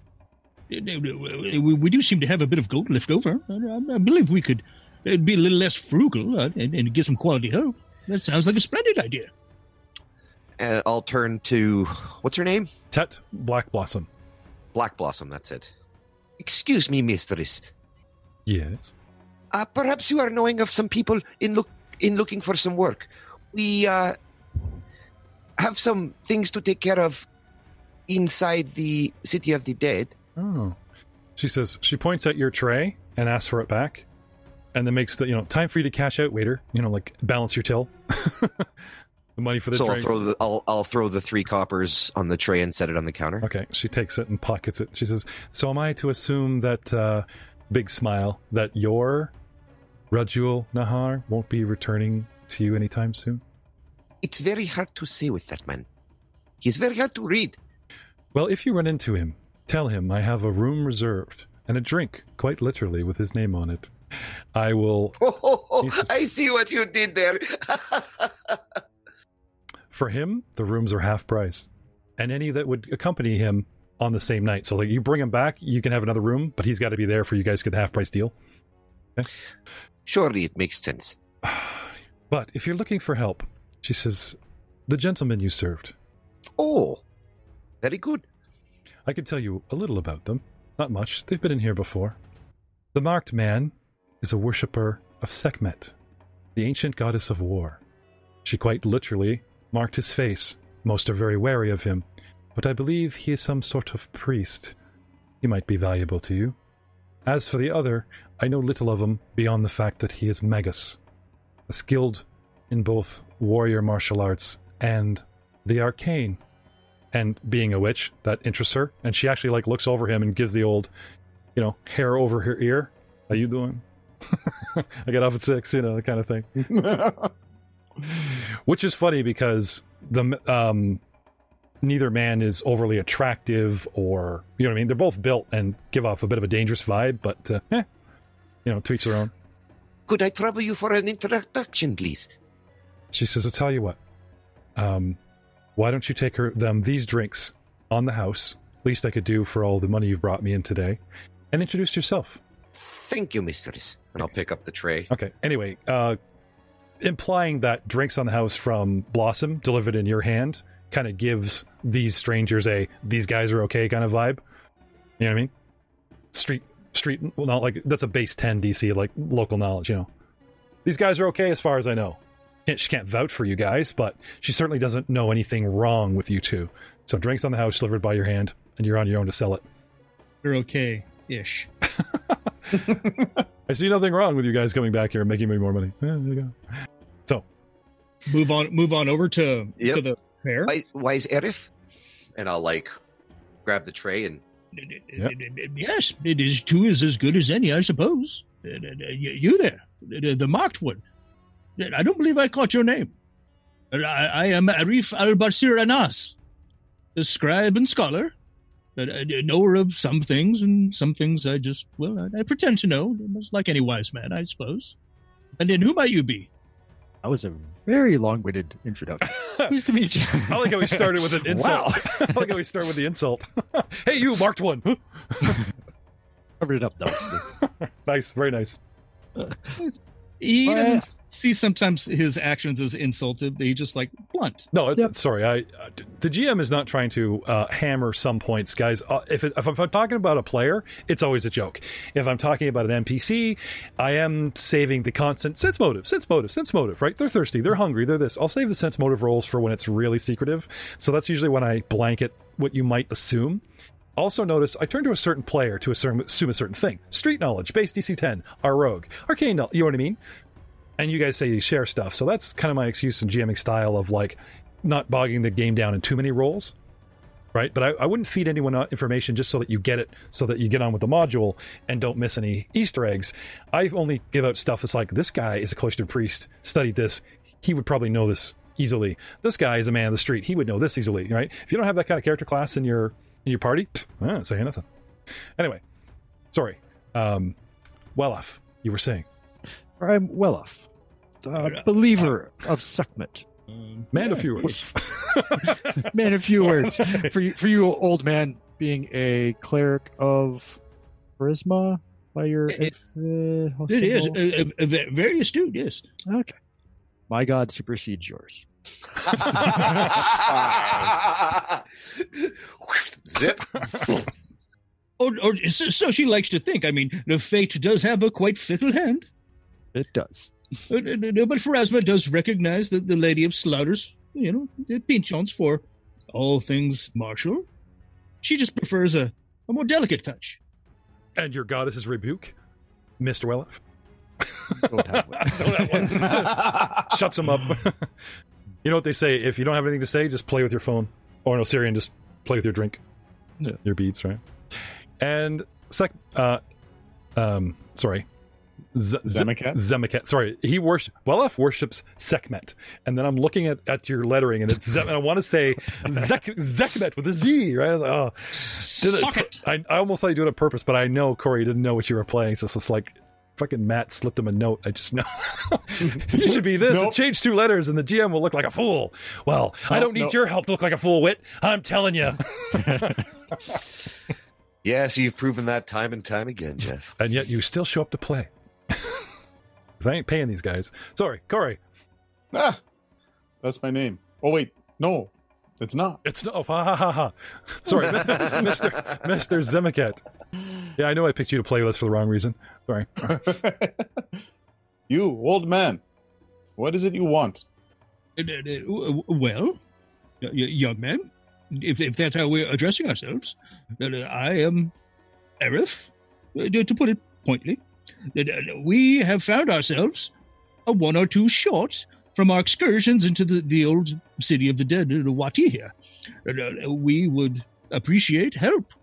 We, we do seem to have a bit of gold left over. I, I believe we could uh, be a little less frugal uh, and, and get some quality help. That sounds like a splendid idea. Uh, I'll turn to, what's her name? Tet Black Blossom. Black Blossom, that's it. Excuse me, mistress. Yes. Uh, perhaps you are knowing of some people in look in looking for some work. We uh, have some things to take care of inside the City of the Dead. Oh. She says, she points at your tray and asks for it back. And then makes the, you know, time for you to cash out, waiter. You know, like balance your till. The money for the So I'll drinks. throw the I'll I'll throw the three coppers on the tray and set it on the counter. Okay, she takes it and pockets it. She says, so am I to assume that, uh, big smile, that your Rajul Nahar won't be returning to you anytime soon? It's very hard to say with that man. He's very hard to read. Well, if you run into him, tell him I have a room reserved and a drink, quite literally, with his name on it. I will... Oh, oh, oh, Jesus. I see what you did there. For him, the rooms are half price. And any that would accompany him on the same night. So like you bring him back, you can have another room, but he's got to be there for you guys to get the half price deal. Okay? Surely it makes sense. But if you're looking for help, she says, the gentleman you served, Oh, very good. I could tell you a little about them. Not much. They've been in here before. The marked man is a worshipper of Sekhmet, the ancient goddess of war. She quite literally marked his face. Most are very wary of him, but I believe he is some sort of priest. He might be valuable to you. As for the other, I know little of him beyond the fact that he is Magus, a skilled in both warrior martial arts and the arcane. And being a witch, that interests her, and she actually like looks over him and gives the old, you know, hair over her ear. How you doing? I get off at six, you know, that kind of thing. Which is funny because the um, neither man is overly attractive or, you know what I mean? They're both built and give off a bit of a dangerous vibe, but, uh, eh, you know, to each their own. Could I trouble you for an introduction, please? She says, I'll tell you what. Um, why don't you take her them these drinks on the house? Least I could do for all the money you've brought me in today. And introduce yourself. Thank you, mistress. And I'll pick up the tray. Okay, anyway, uh, implying that drinks on the house from Blossom delivered in your hand kind of gives these strangers a these guys are okay kind of vibe. You know what I mean? Street, street, well, not like, that's a base ten D C, like local knowledge, you know. These guys are okay as far as I know. Can't, she can't vouch for you guys, but she certainly doesn't know anything wrong with you two. So drinks on the house delivered by your hand, and you're on your own to sell it. You're okay-ish. I see nothing wrong with you guys coming back here and making me more money. Yeah, there you go. So, Move on move on over to, Yep. to the pair. Why, why is Erif? And I'll, like, grab the tray and... Yep. Yes, it is too is as good as any, I suppose. Uh, uh, uh, You you there, the, the marked one. I don't believe I caught your name. I, I am Arif al-Basir Anas, a scribe and scholar, a, a knower of some things, and some things I just, well, I, I pretend to know, just like any wise man, I suppose. And then who might you be? That was a very long-winded introduction. Pleased to meet you. I like how we started with an insult. Wow. I like how we start with the insult. Hey, you, marked one. Covered it up nicely. Nice, very nice. He Well, doesn't see sometimes his actions as insulted. He's just like blunt. No, it's, Yep. sorry. I uh, the G M is not trying to uh, hammer some points, guys. Uh, if, it, if I'm talking about a player, it's always a joke. If I'm talking about an N P C, I am saving the constant sense motive, sense motive, sense motive. Right? They're thirsty. They're hungry. They're this. I'll save the sense motive rolls for when it's really secretive. So that's usually when I blanket what you might assume. Also notice I turn to a certain player to assume, assume a certain thing. Street knowledge, base D C ten, our rogue, arcane knowledge, you know what I mean? And you guys say you share stuff, so that's kind of my excuse in GMing style of like not bogging the game down in too many roles, right? But I, I wouldn't feed anyone information just so that you get it, so that you get on with the module and don't miss any Easter eggs. I only give out stuff that's like, this guy is a cloistered priest, studied this, he would probably know this easily. This guy is a man of the street, he would know this easily, right? If you don't have that kind of character class in your in your party, pff, I don't say anything. Anyway, sorry. Um, well off, you were saying. I'm well off. Uh, believer of Sekhmet. Man of few words. Man of few words. For you, for you, old man, being a cleric of charisma by your... It- uh, It is symbol? uh, uh, uh, very astute, yes. Okay. My god supersedes yours. Zip. Or, or so so she likes to think. I mean, the fate does have a quite fickle hand. It does. Uh, uh, uh, But Pharasma does recognize that the Lady of Slaughters, you know, the penchants for all things martial. She just prefers a, a more delicate touch. And your goddess's rebuke, Mister Welloff. Don't have one. Don't have one. Shuts him up. You know what they say? If you don't have anything to say, just play with your phone. Or no, Syrian, just play with your drink. Yeah. Your beads, right? And sec, uh, um, sorry, Z- Z- Zemaket? Zemaket. Sorry, he worship. Welloff worships Sekhmet, and then I'm looking at, at your lettering, and it's Zem- and I want to say Zek- Zekmet with a Z, right? I was like, oh, did Suck it, it. I, I almost thought you do it on purpose, but I know Corey didn't know what you were playing, so it's just like fucking Matt slipped him a note. I just know you should be this. Nope. And change two letters, and the G M will look like a fool. Well, I Nope, don't need nope. your help to look like a fool, Wit. I'm telling you. Yes, you've proven that time and time again, Jeff. And yet you still show up to play. Because I ain't paying these guys. Sorry, Corey. Ah, that's my name. Oh, wait. No, it's not. It's no. Ha ha ha ha. Sorry, Mister Mister Zemaket. Yeah, I know I picked you to play with us for the wrong reason. Sorry. You, old man. What is it you want? Uh, uh, uh, Well, y- y- young man, if, if that's how we're addressing ourselves, uh, I am Arif, uh, to put it pointedly. Uh, We have found ourselves a one or two short from our excursions into the, the old city of the dead, uh, Wati here. Uh, We would appreciate help.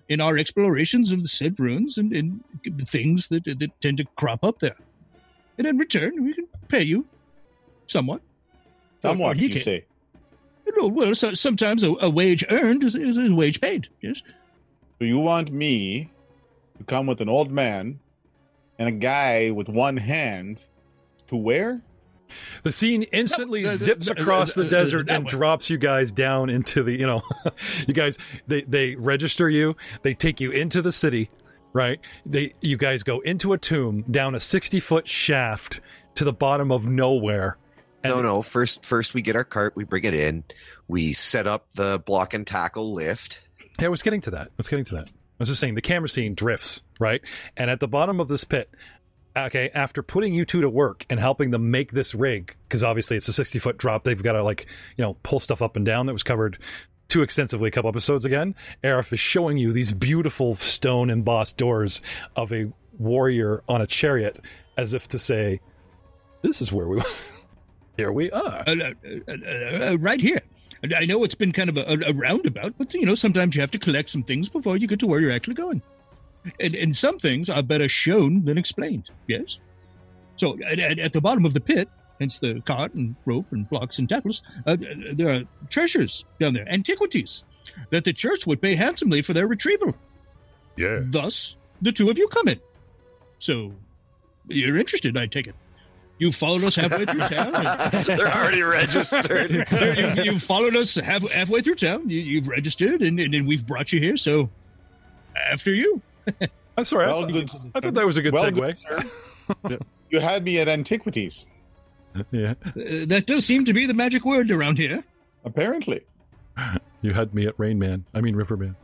in our explorations of the said ruins and, and the things that that tend to crop up there. And in return, we can pay you somewhat. Somewhat, he you can- say. No, well, so, sometimes a, a wage earned is, is a wage paid. Yes. So you want me to come with an old man and a guy with one hand to where? The scene instantly No, uh, zips uh, across uh, the uh, desert that and way. drops you guys down into the, you know, you guys, they, they register you, they take you into the city, right? They, you guys go into a tomb, down a sixty foot shaft to the bottom of nowhere. No, And- no. First, first we get our cart. We bring it in. We set up the block and tackle lift. Yeah, I was getting to that. I was getting to that. I was just saying the camera scene drifts, right? And at the bottom of this pit, okay, after putting you two to work and helping them make this rig, because obviously it's a sixty foot drop, they've got to, like, you know, pull stuff up and down that was covered too extensively a couple episodes again. Arif is showing you these beautiful stone embossed doors of a warrior on a chariot, as if to say, this is where we here we are. Uh, uh, uh, uh, right here. And I know it's been kind of a, a roundabout, but, you know, sometimes you have to collect some things before you get to where you're actually going. And, and some things are better shown than explained, yes? So at, at, at the bottom of the pit, hence the cart and rope and blocks and tackles, uh, there are treasures down there, antiquities, that the church would pay handsomely for their retrieval. Yeah. Thus, the two of you come in. So, you're interested, I take it. You followed us halfway through town. and- They're already registered. you, you followed us half, halfway through town. You, you've registered, and, and, and we've brought you here. So, after you. I'm sorry. Well, I, good. thought, I thought that was a good Well, segue. good, sir. You had me at antiquities, Yeah. Uh, that does seem to be the magic word around here. apparently. You had me at Rain Man. I mean Riverman.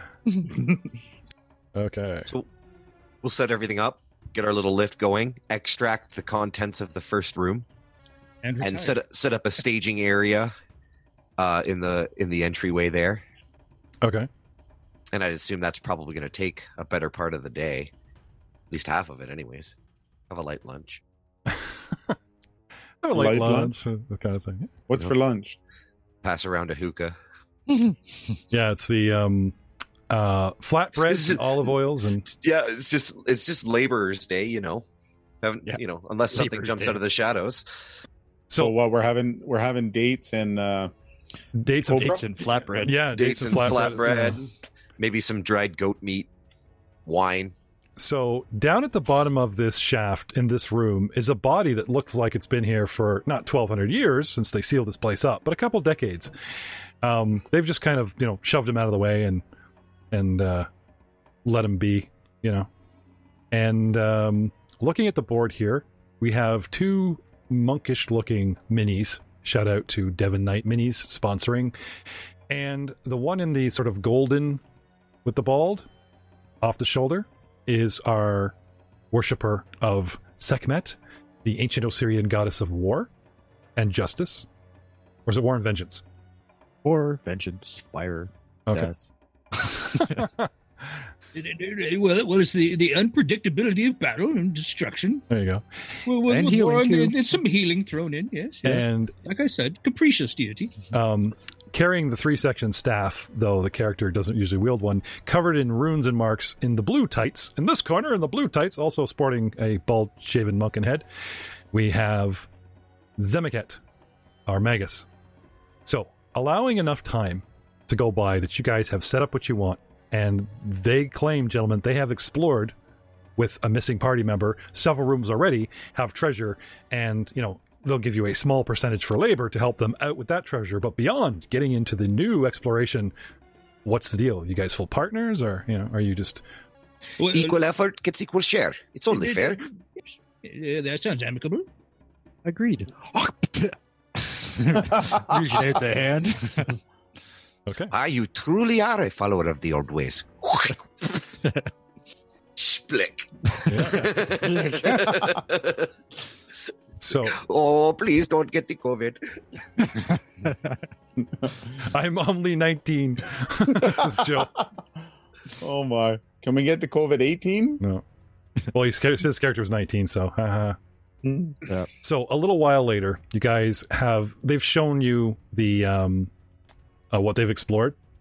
Okay. So we'll set everything up, get our little lift going, extract the contents of the first room, And, and retire. set set up a staging area uh, in the in the entryway there. Okay. And I'd assume that's probably going to take a better part of the day, at least half of it, anyways. Have a light lunch. Have a light Light lunch, uh, that kind of thing. What's for lunch? Pass around a hookah. Yeah, it's the um, uh, This flatbreads, is- and olive oils, and Yeah, it's just it's just laborers' day, you know. Haven't Yeah. you know? Unless something Laborers' jumps Day. out of the shadows. So so what we're having we're having dates and uh, dates of Cobra? Dates and flatbread. yeah, Dates and flatbread, flatbread, yeah. maybe some dried goat meat, wine. So down at the bottom of this shaft in this room is a body that looks like it's been here for not twelve hundred years since they sealed this place up, but a couple decades. Um, they've just kind of, you know, shoved him out of the way and and uh, let him be, you know. And um, looking at the board here, we have two monkish-looking minis. Shout out to Devon Knight Minis sponsoring. And the one in the sort of golden with the bald off the shoulder is our worshipper of Sekhmet, the ancient Osirian goddess of war and justice. Or is it war and vengeance? Or vengeance, fire, Okay. death. Well, well, it's the, the unpredictability of battle and destruction. There you go. Well, well, And well, healing, more- too. and, and some healing thrown in, yes. yes. And Like I said, capricious deity. um, carrying the three-section staff, though the character doesn't usually wield one, covered in runes and marks in the blue tights. In this corner, in the blue tights, also sporting a bald-shaven monk head, we have Zemiket, our magus. So, allowing enough time to go by that you guys have set up what you want, and they claim, gentlemen, they have explored with a missing party member several rooms already, have treasure, and, you know, they'll give you a small percentage for labor to help them out with that treasure. But beyond getting into the new exploration, what's the deal? You guys full partners, or, you know, are you just... Well, Equal effort gets equal share. It's only it- fair. yes. Uh, that sounds amicable. Agreed. Reaching out the hand. Okay. Ah, you truly are a follower of the old ways. Splick. So, Oh, please don't get the COVID. I'm only nineteen. This is Joe. Oh my! Can we get to COVID eighteen? No. Well, he's, his character was nineteen, so haha. So a little while later, you guys have they've shown you the um uh, what they've explored.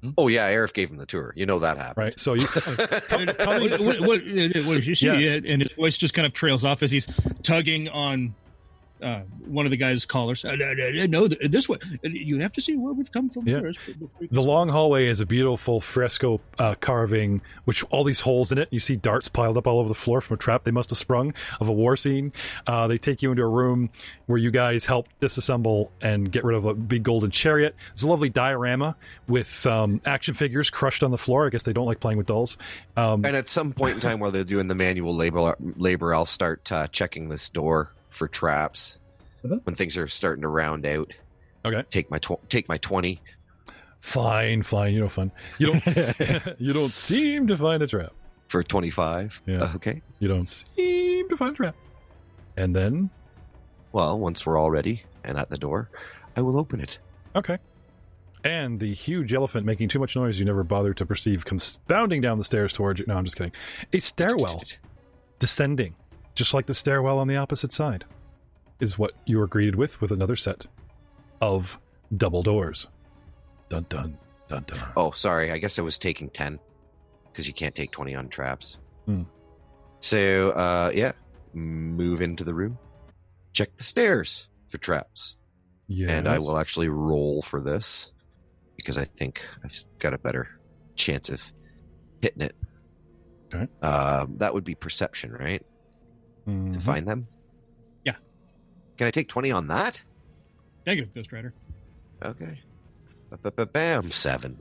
Oh yeah, Arif gave him the tour. You know that happened. Right. So you what, what, what, what did you see? Yeah. And his voice just kind of trails off as he's tugging on uh, one of the guy's collars. Uh, no, this way. You have to see where we've come from Yeah. first. The long hallway is a beautiful fresco uh, carving, which all these holes in it. You see darts piled up all over the floor from a trap they must have sprung of a war scene. Uh, they take you into a room where you guys help disassemble and get rid of a big golden chariot. It's a lovely diorama with um, action figures crushed on the floor. I guess they don't like playing with dolls. Um, And at some point in time while they're doing the manual labor, labor I'll start uh, checking this door for traps. Uh-huh. When things are starting to round out. Okay. Take my tw- take my twenty. Fine, fine. You know, fun. You don't. you don't seem to find a trap. For twenty-five. Yeah. Okay. You don't seem to find a trap. And then, Well, once we're all ready and at the door, I will open it. okay. And the huge elephant making too much noise you never bothered to perceive comes bounding down the stairs towards you. No, I'm just kidding. A stairwell descending, just like the stairwell on the opposite side, is what you are greeted with, with another set of double doors. Dun dun dun dun. Oh, sorry. I guess I was taking ten because you can't take twenty on traps. Hmm. So, uh, yeah, move into the room. Check the stairs for traps. Yes. And I will actually roll for this because I think I've got a better chance of hitting it. Okay. Uh, that would be perception, right? Mhm. To find them? Yeah. Can I take twenty on that? Negative, Ghost Rider. Okay. Ba-ba-ba-bam. Seven.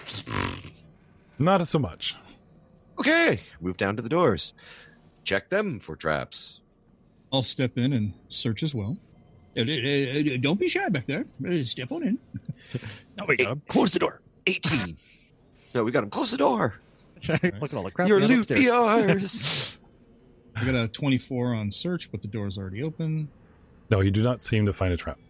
Not so much. Okay. Move down to the doors. Check them for traps. I'll step in and search as well. Uh, uh, uh, Don't be shy back there. Uh, Step on in. No, we got Hey. him. Close the door. eighteen. No, we got him. Close the door. Look at all the crap. Your we have loot upstairs. be ours. I got a twenty-four on search, but the door's already open. No, you do not seem to find a trap.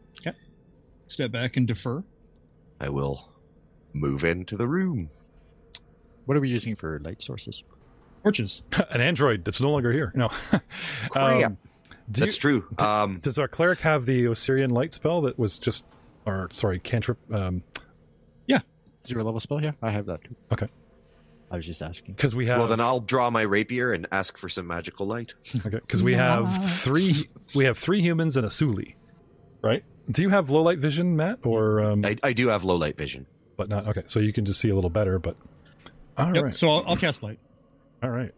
Step back and defer. I will move into the room. What are we using for light sources? Torches. An android that's no longer here. No. Crap. do That's you- true. d- Um, Does our cleric have the Osirian light spell that was just, or sorry, cantrip? Um, Zero level spell? Yeah, I have that too. Okay. I was just asking. Because we have, well, then I'll draw my rapier and ask for some magical light. okay, because we have three, we have three humans and a Suli, right? Do you have low light vision, Matt, or um, I, I do have low light vision. but not okay? So you can just see a little better, but all right, Yep. So I'll, I'll cast light. all right.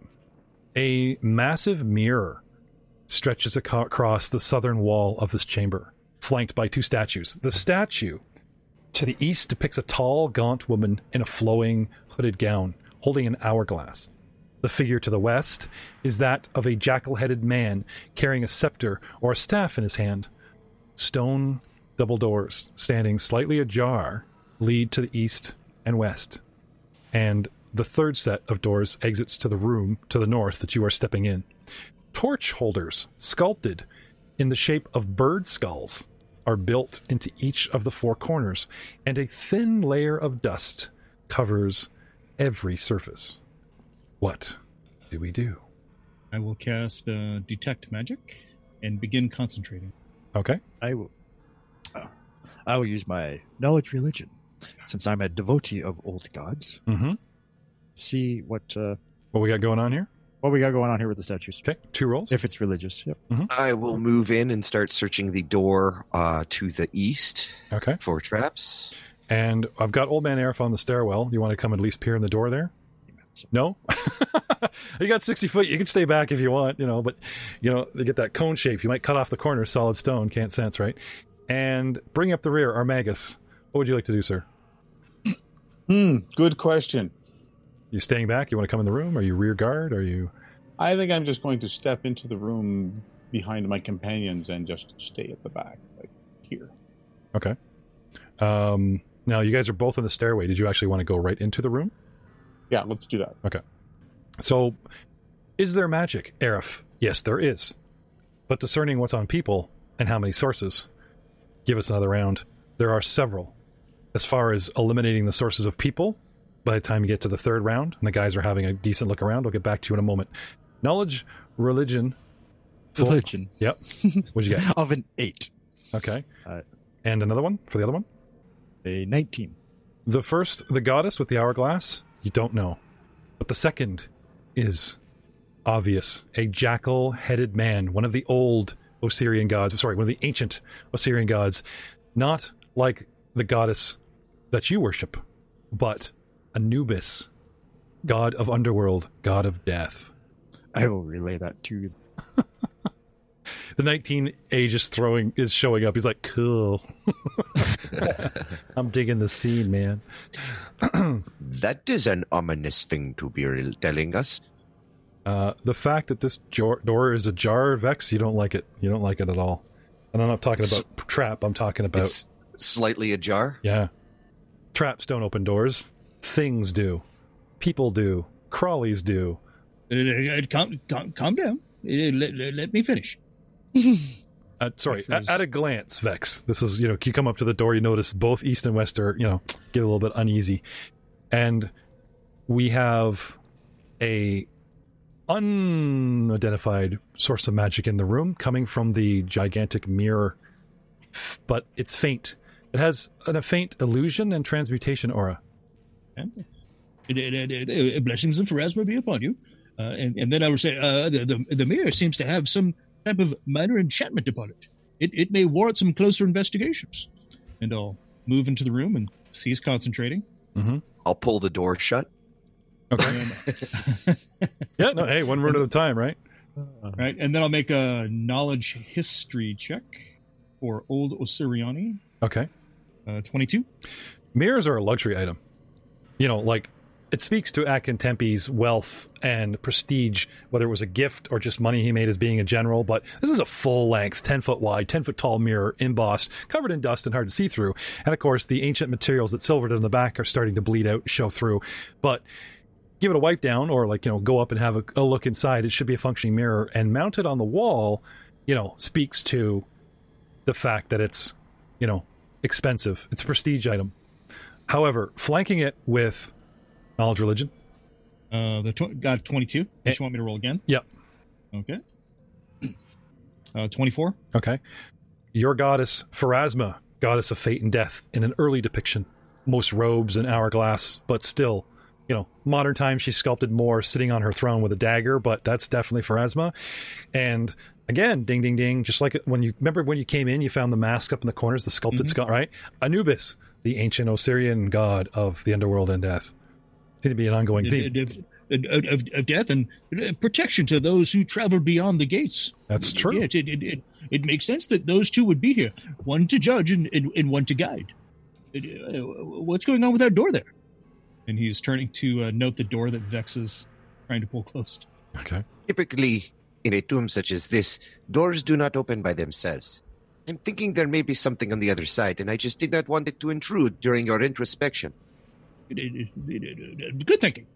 A massive mirror stretches aco- across the southern wall of this chamber, flanked by two statues. The statue to the east depicts a tall, gaunt woman in a flowing, hooded gown, holding an hourglass. The figure to the west is that of a jackal-headed man carrying a scepter or a staff in his hand. Stone double doors, standing slightly ajar, lead to the east and west. And the third set of doors exits to the room to the north that you are stepping in. Torch holders, sculpted in the shape of bird skulls, are built into each of the four corners, and a thin layer of dust covers every surface. What do we do? I will cast uh, Detect Magic and begin concentrating. Okay. I will. oh, I will use my knowledge religion, since I'm a devotee of old gods. Mm-hmm. See what uh, What we got going on here? what we got going on here with the statues. Okay, two rolls. If it's religious, yep. I will move in and start searching the door uh, to the east Okay. for traps. And I've got Old Man Arif on the stairwell. You want to come at least peer in the door there? No? You got sixty foot. You can stay back if you want, you know, but, you know, they get that cone shape. You might cut off the corner, solid stone, can't sense, right? And bring up the rear, Armagus. What would you like to do, sir? Hmm, good question. You staying back? You want to come in the room? Are you rear guard? Are you... I think I'm just going to step into the room behind my companions and just stay at the back, like here. Okay. Um, now, you guys are both in the stairway. Did you actually want to go right into the room? Yeah, let's do that. So, is there magic, Arif? Yes, there is. But discerning what's on people and how many sources, give us another round. There are several. As far as eliminating the sources of people, by the time you get to the third round, and the guys are having a decent look around, I'll get back to you in a moment. Knowledge, religion. full- Religion Yep. What'd you get? of an eight, Okay. Uh, And another one for the other one? a nineteen. The first, the goddess with the hourglass, you don't know. But the second is obvious. A jackal-headed man, one of the old Osirian gods, sorry, one of the ancient Osirian gods, not like the goddess that you worship, but Anubis, god of underworld, god of death. I will relay that to you. The nineteen age is throwing is showing up. He's like, cool. I'm digging the scene, man. That is an ominous thing to be telling us. Uh, the fact that this jor- door is ajar, Vex, you don't like it. You don't like it at all. And I'm not talking about S- trap. I'm talking about it's slightly ajar. Yeah, traps don't open doors. Things do. People do. Crawlies do. Uh, calm, calm, calm down. Uh, let, let, let me finish. Uh, sorry, at, at a glance, Vex. This is, you know, you come up to the door, you notice both east and west are, you know, get a little bit uneasy. And we have a unidentified source of magic in the room coming from the gigantic mirror, but it's faint. It has a faint illusion and transmutation aura. It, it, it, it, blessings of Pharasma be upon you. Uh, and, and then I would say, uh, the, the, the mirror seems to have some type of minor enchantment upon it. It it may warrant some closer investigations. And I'll move into the room and cease concentrating. Mm-hmm. I'll pull the door shut. Okay. Yeah, no, hey, one word at a time, right? Right, and then I'll make a knowledge history check for Old Osiriani. Okay. Uh, twenty-two. Mirrors are a luxury item. You know, like, it speaks to Akin Tempe's wealth and prestige, whether it was a gift or just money he made as being a general, but this is a full-length, ten-foot wide, ten-foot-tall mirror, embossed, covered in dust and hard to see through. And, of course, the ancient materials that silvered in the back are starting to bleed out and show through. But give it a wipe down or, like, you know, go up and have a, a look inside. It should be a functioning mirror. And mounted on the wall, you know, speaks to the fact that it's, you know, expensive. It's a prestige item. However, flanking it with knowledge religion. Uh, the tw- got twenty-two. Eh. You want me to roll again? Yep. Okay. Uh, twenty-four. Okay. Your goddess, Pharasma, goddess of fate and death, in an early depiction. Most robes and hourglass, but still, you know, modern times she's sculpted more sitting on her throne with a dagger, but that's definitely Pharasma. And again, ding, ding, ding, just like when you, remember when you came in, you found the mask up in the corners, the sculpted Mm-hmm. skull, right? Anubis, the ancient Osirian god of the underworld and death. Seems to be an ongoing theme. Of, of, of death and protection to those who travel beyond the gates. That's true. Yeah, it, it, it, it makes sense that those two would be here, one to judge and, and, and one to guide. It, uh, what's going on with that door there? And he's turning to uh, note the door that Vex is trying to pull closed. Okay. Typically, in a tomb such as this, doors do not open by themselves. I'm thinking there may be something on the other side, and I just did not want it to intrude during your introspection. It, it, it, it, it, good thinking.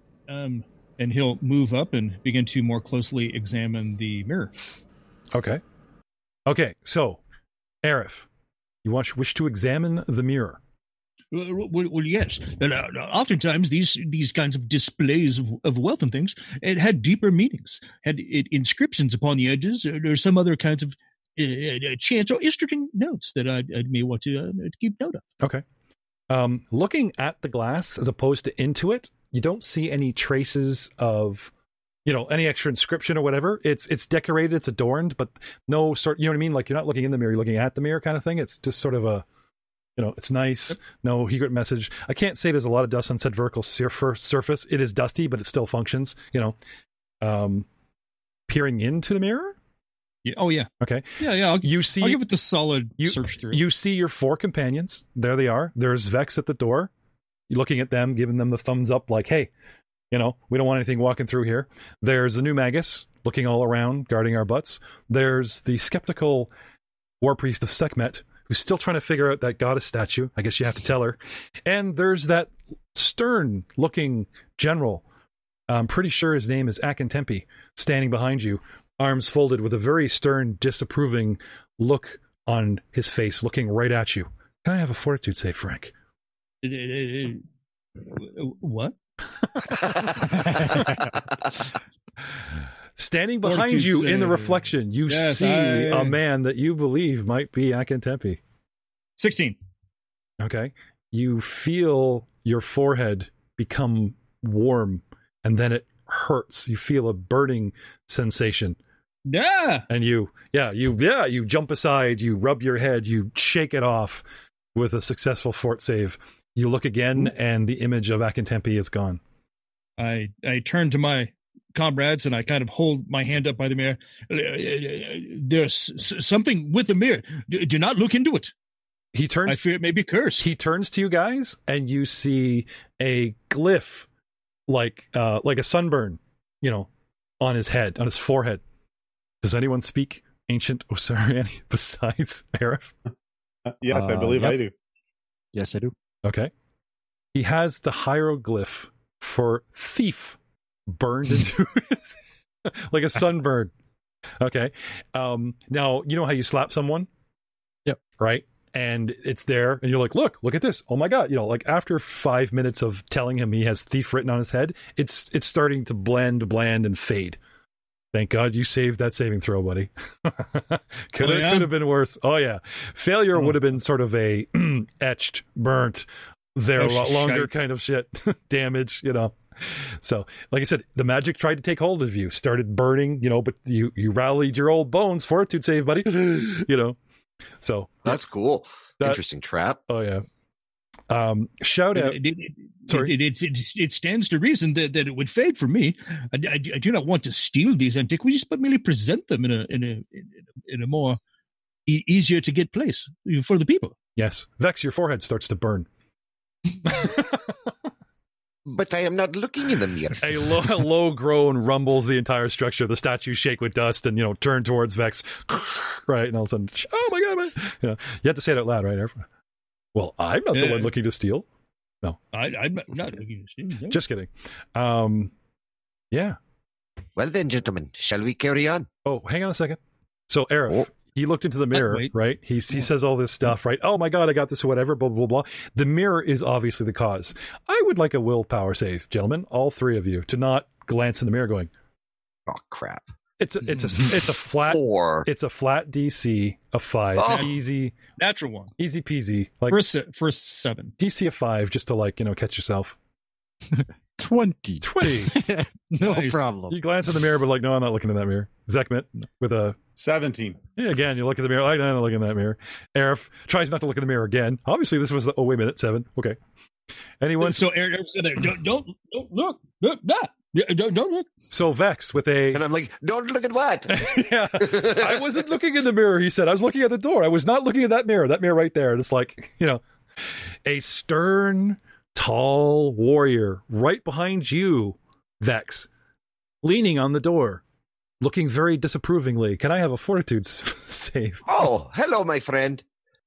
Um, and he'll move up and begin to more closely examine the mirror. Okay. Okay, so, Aerith, you want, wish to examine the mirror. Well, well, well yes. And, uh, oftentimes, these these kinds of displays of, of wealth and things, it had deeper meanings, had it, inscriptions upon the edges, or, or some other kinds of uh, uh, chants or interesting notes that I, I may want to, uh, to keep note of. Okay. Um, looking at the glass as opposed to into it, you don't see any traces of, you know, any extra inscription or whatever. It's it's decorated, it's adorned, but no sort, you know what I mean? Like, you're not looking in the mirror, you're looking at the mirror kind of thing. It's just sort of a, you know, it's nice. Yep. No secret message. I can't say there's a lot of dust on said vertical surf- surface. It is dusty, but it still functions, you know. Um, peering into the mirror? Yeah. Oh, yeah. Okay. Yeah, yeah. I'll, you see, I'll give it the solid you, search through. You see your four companions. There they are. There's Vex at the door. You're looking at them, giving them the thumbs up like, hey, you know, we don't want anything walking through here. There's the new Magus looking all around, guarding our butts. There's the skeptical war priest of Sekhmet, who's still trying to figure out that goddess statue. I guess you have to tell her. And there's that stern-looking general. I'm pretty sure his name is Akin Tempe, standing behind you, arms folded with a very stern, disapproving look on his face, looking right at you. Can I have a fortitude save, Frank? What? Standing behind Fortitude you save. in the reflection, you Yes, see I... a man that you believe might be Akin Tempe. sixteen. Okay. you feel your forehead become warm, and then it hurts. You feel a burning sensation. Yeah. And you, yeah, you, yeah, you jump aside, you rub your head, you shake it off with a successful fort save. You look again, and the image of Akintempi is gone. I I turn to my comrades and I kind of hold my hand up by the mirror. There's s- something with the mirror. Do, do not look into it. He turns. I fear it may be cursed. He turns to you guys, and you see a glyph, like uh, like a sunburn, you know, on his head, on his forehead. Does anyone speak ancient Osiriani besides Aerith? Uh, yes, I Uh, believe yep. I do. Yes, I do. Okay. He has the hieroglyph for thief burned into his, like a sunburn. Okay. Um, now, you know how you slap someone? Yep. Right? And it's there, and you're like, look, look at this. Oh my God. You know, like after five minutes of telling him he has thief written on his head, it's it's starting to blend, bland, and fade. Thank God you saved that saving throw, buddy. could, Oh, have, yeah? could have been worse. Oh, yeah. Failure Oh. would have been sort of a etched, burnt, there Oh, a lot longer shite. kind of shit. Damage, you know. So, like I said, the magic tried to take hold of you, started burning, you know, but you, you rallied your old bones. Fortitude save, buddy. you know. So, That's cool. That- Interesting trap. oh, yeah. Um, shout out. It, it, it, Sorry. It, it, it, it stands to reason that, that it would fade for me. I, I, I do not want to steal these antiquities, but merely present them in a in a in a, in a more e- easier to get place for the people. Yes. Vex, your forehead starts to burn. But I am not looking in the mirror. A low, a low groan rumbles the entire structure. The statues shake with dust and, you know, turn towards Vex. Right. And all of a sudden, oh my God. My, you know, you have to say it out loud, right? Eric? Well, I'm not the Yeah. one looking to steal. I, I'm not- not looking to steal. no. Just kidding. Um, yeah. Well then, gentlemen, shall we carry on? Oh, hang on a second. So, Aerith, Oh. he looked into the mirror, wait. right? He, he Yeah. says all this stuff, right? Oh my God, I got this or whatever, blah, blah, blah. The mirror is obviously the cause. I would like a willpower save, gentlemen, all three of you, to not glance in the mirror going, Oh crap! it's a, it's a, it's a flat, Four. it's a flat D C of five. Oh. Easy, Natural one. easy peasy. Like First, se- first seven. D C of five, just to like, you know, catch yourself. twenty. twenty. No Nice. problem. You glance in the mirror, but like, no, I'm not looking in that mirror. Zekmit with a, seventeen. yeah, again, you look at the mirror, like, no, I'm not looking in that mirror. Aerith tries not to look in the mirror again. Obviously, this was, the, oh, wait a minute, seven. Okay. Anyone? So Eric, Eric said there, don't, don't, don't look. Look, nah. Yeah, don't, don't look. So Vex with a, And I'm like, don't look at what? yeah, I wasn't looking in the mirror, he said. I was looking at the door. I was not looking at that mirror, that mirror right there. And it's like, you know, a stern, tall warrior right behind you, Vex, leaning on the door, looking very disapprovingly. Can I have a fortitude s- save? Oh, hello, my friend.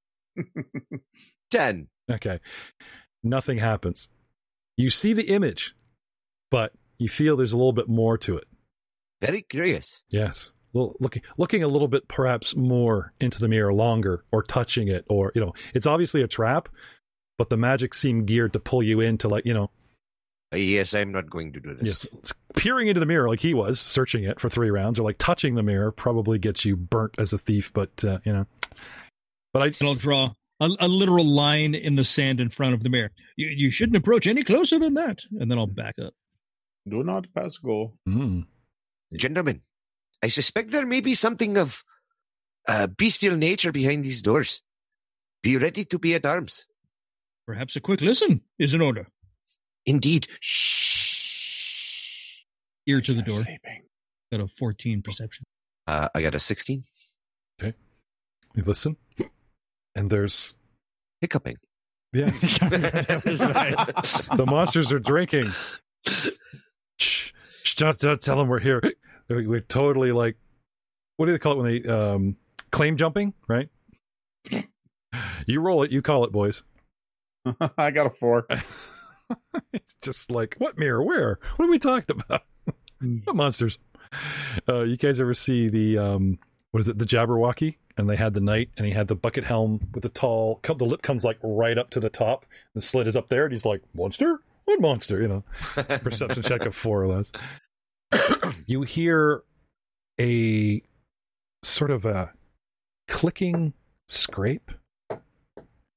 Ten. Okay. Nothing happens. You see the image, but you feel there's a little bit more to it. Very curious. Yes. Little, looking looking a little bit perhaps more into the mirror longer, or touching it, or, you know, it's obviously a trap, but the magic seemed geared to pull you into, like, you know, Uh, yes, I'm not going to do this. yes, peering into the mirror like he was, searching it for three rounds, or like touching the mirror probably gets you burnt as a thief, but, uh, you know. But I, And I'll draw a, a literal line in the sand in front of the mirror. You, you shouldn't approach any closer than that. And then I'll back up. Do not pass go. mm, Gentlemen, I suspect there may be something of uh, bestial nature behind these doors. Be ready to be at arms. Perhaps a quick listen is in order. Indeed. Shh. Ear to the They're door. sleeping. Got a fourteen perception. Uh, I got a sixteen. you listen, and there's, Hiccuping. yes, the monsters are drinking. Shh, shh, don't, don't tell them we're here. We're we're totally like, what do they call it when they um, claim jumping, right? You roll it, you call it, boys. I got a four. It's just like, what mirror? Where? What are we talking about? What monsters? Uh, you guys ever see the um, what is it? The Jabberwocky, and they had the knight, and he had the bucket helm with the tall. The lip comes like right up to the top. The slit is up there, and he's like, monster? What monster? You know. Perception check of four or less. You hear a sort of a clicking scrape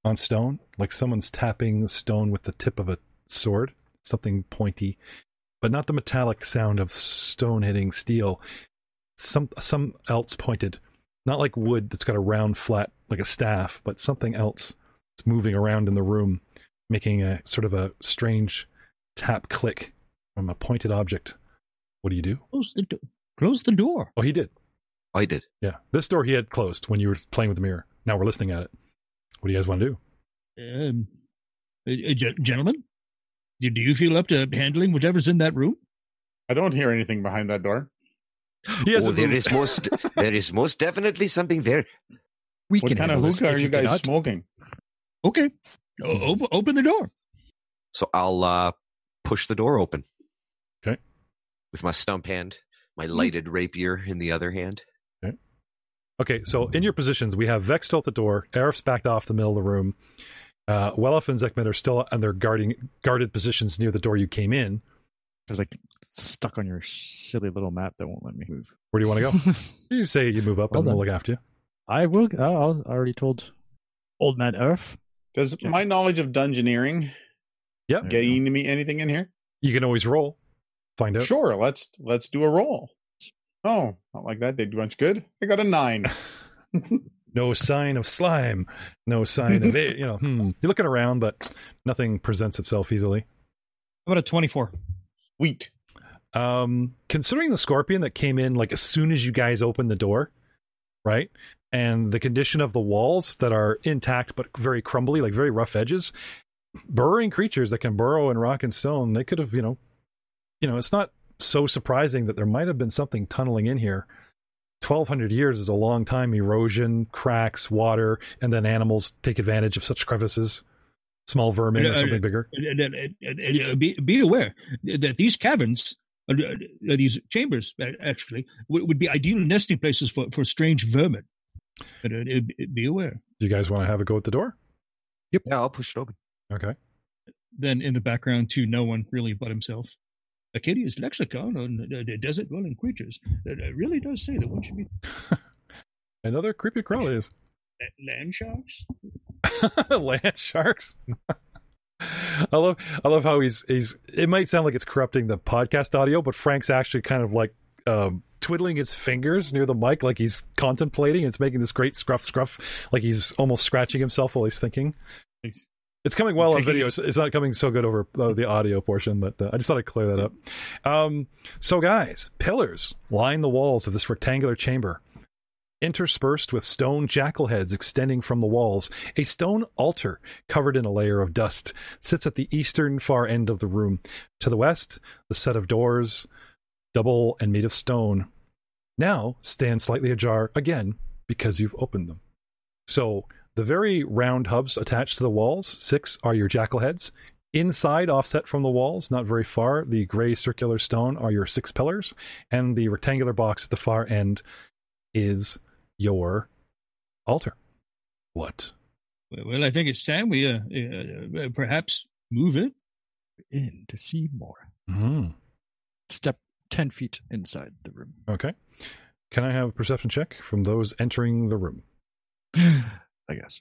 on stone, like someone's tapping the stone with the tip of a sword, something pointy, but not the metallic sound of stone hitting steel. Some some else pointed, not like wood that's got a round flat like a staff, but something else that's moving around in the room, making a sort of a strange tap click from a pointed object. What do you do? Close the door. Close the door. Oh, he did. I did. Yeah, this door he had closed when you were playing with the mirror. Now we're listening at it. What do you guys want to do? Um, uh, uh, ge- gentlemen, do, do you feel up to handling whatever's in that room? I don't hear anything behind that door. He Oh, hasn't there moved. is most there is most definitely something there. We What can kind of handle this hookah are if you guys cannot. smoking? Okay. O- open, open the door. So I'll uh, push the door open. Okay. With my stump hand, my lighted rapier in the other hand. Okay, so in your positions, we have Vex still at the door. Arif's backed off the middle of the room. Uh, Welef and Zekmet are still on their guarding guarded positions near the door you came in. Because like stuck on your silly little map that won't let me move. Where do you want to go? You say you move up Well and we'll done. look after you. I will. Uh, I already told Old Man Earth. Does Okay. my knowledge of dungeoneering Yep. There you gain me anything in here? You can always roll. Find out. Sure, let's let's do a roll. Oh, not like that. Did much good. I got a nine. No sign of slime. No sign of it. You know, hmm. You're looking around, but nothing presents itself easily. How about a twenty-four? Sweet. Um, considering the scorpion that came in like as soon as you guys opened the door, right? And the condition of the walls that are intact but very crumbly, like very rough edges, burrowing creatures that can burrow in rock and stone, they could have, you know, you know, it's not so surprising that there might have been something tunneling in here. twelve hundred years is a long time. Erosion, cracks, water, and then animals take advantage of such crevices. Small vermin or Uh, something bigger. Uh, uh, uh, uh, Be, be aware that these caverns, uh, uh, these chambers, uh, actually, would, would be ideal nesting places for, for strange vermin. But uh, uh, be aware. Do you guys want to have a go at the door? Yeah, I'll push it open. Okay. Then in the background, too, no one really but himself. Acadia's lexicon on uh, the desert-dwelling creatures that uh, really does say that one should be Another creepy crawlies. land sharks. Land sharks. I love I love how he's he's it might sound like it's corrupting the podcast audio, but Frank's actually kind of like um twiddling his fingers near the mic like he's contemplating. It's making this great scruff scruff, like he's almost scratching himself while he's thinking. Thanks. It's coming well on Taking- video. It's, it's not coming so good over uh, the audio portion, but uh, I just thought I'd clear that up. Um, so, guys, pillars line the walls of this rectangular chamber. Interspersed with stone jackal heads extending from the walls, a stone altar covered in a layer of dust sits at the eastern far end of the room. To the west, the set of doors, double and made of stone, now stand slightly ajar again because you've opened them. So, the very round hubs attached to the walls, six, are your jackal heads. Inside, offset from the walls, not very far, the gray circular stone are your six pillars, and the rectangular box at the far end is your altar. What? Well, I think it's time we uh, uh, uh, perhaps move it. In to see more. Mm-hmm. Step ten feet inside the room. Okay. Can I have a perception check from those entering the room? I guess.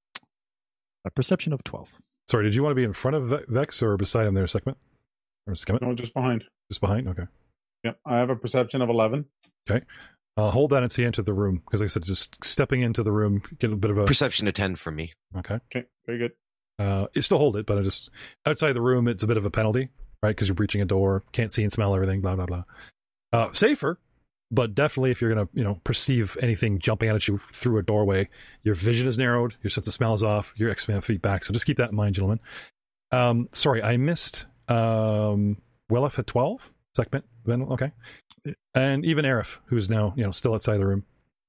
A perception of twelve. Sorry, did you want to be in front of Ve- Vex or beside him there, Segment? Or Segment? No, just behind. Just behind? Okay. Yep, I have a perception of eleven. Uh, hold that until you enter the room, because like I said, just stepping into the room, get a bit of a... Perception of ten from me. Okay. Okay, very good. Uh, you still hold it, but I just... Outside the room, it's a bit of a penalty, right? Because you're breaching a door, can't see and smell everything, blah, blah, blah. Uh, safer, but definitely if you're going to, you know, perceive anything jumping out at you through a doorway, your vision is narrowed, your sense of smell is off, you're X amount of feet back. So just keep that in mind, gentlemen. Um, sorry, I missed... Um, Welef at twelve? Segment? Okay. And even Arif, who's now, you know, still outside the room.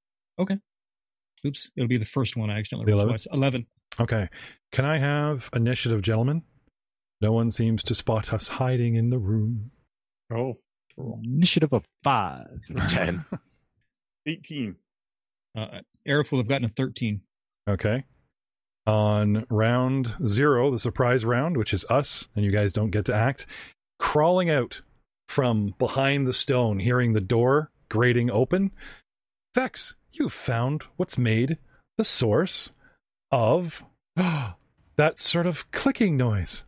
Oops, it'll be the first one I accidentally The rolled eleven? twice. eleven. Okay. Can I have initiative, gentlemen? No one seems to spot us hiding in the room. Oh, Initiative of five. ten. eighteen. Uh, Arif will have gotten a thirteen. Okay. On round zero, the surprise round, which is us, and you guys don't get to act, crawling out from behind the stone, hearing the door grating open. Vex, you've found what's made the source of that sort of clicking noise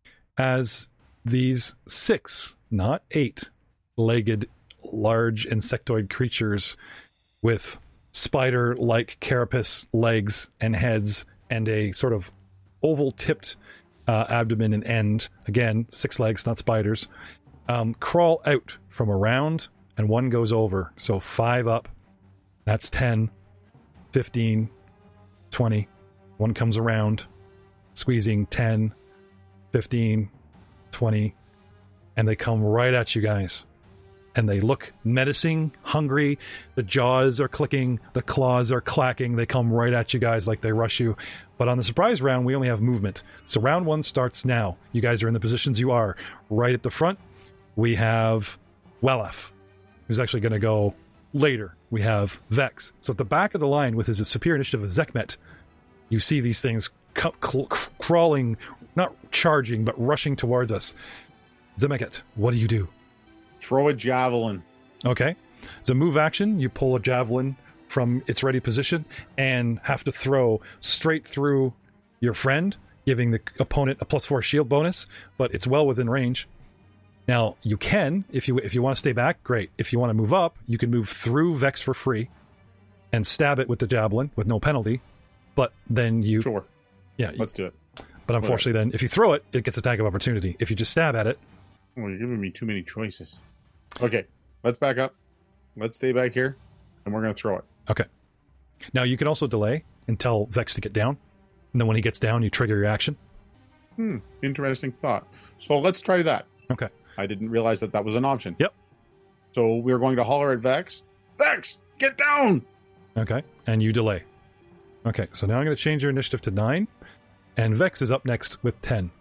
as these six, not eight, legged large insectoid creatures with spider-like carapace legs and heads and a sort of oval-tipped uh, abdomen and end, again, six legs, not spiders, um, crawl out from around, and one goes over. So five up, that's ten, fifteen, twenty. One comes around, squeezing ten, fifteen, twenty, and they come right at you guys. And they look menacing, hungry. The jaws are clicking, the claws are clacking. They come right at you guys like they rush you. But on the surprise round, we only have movement. So round one starts now. You guys are in the positions you are. Right at the front, we have Wellef, who's actually going to go later. We have Vex. So at the back of the line with his superior initiative of Zekmet, you see these things c- c- crawling, not charging, but rushing towards us. Zemeckit, what do you do? Throw a javelin. Okay. It's a move action. You pull a javelin from its ready position and have to throw straight through your friend, giving the opponent a plus four shield bonus, but it's well within range. Now, you can, if you if you want to stay back, great. If you want to move up, you can move through Vex for free and stab it with the javelin with no penalty, but then you... Sure. Yeah. Let's do it. But unfortunately then, if you throw it, it gets attack of opportunity. If you just stab at it... Oh, you're giving me too many choices. Okay, let's back up. Let's stay back here, and we're going to throw it. Okay. Now, you can also delay and tell Vex to get down, and then when he gets down, you trigger your action. Hmm, interesting thought. So let's try that. Okay. I didn't realize that that was an option. Yep. So we're going to holler at Vex. Vex, get down! Okay, and you delay. Okay, so now I'm going to change your initiative to nine, and Vex is up next with ten.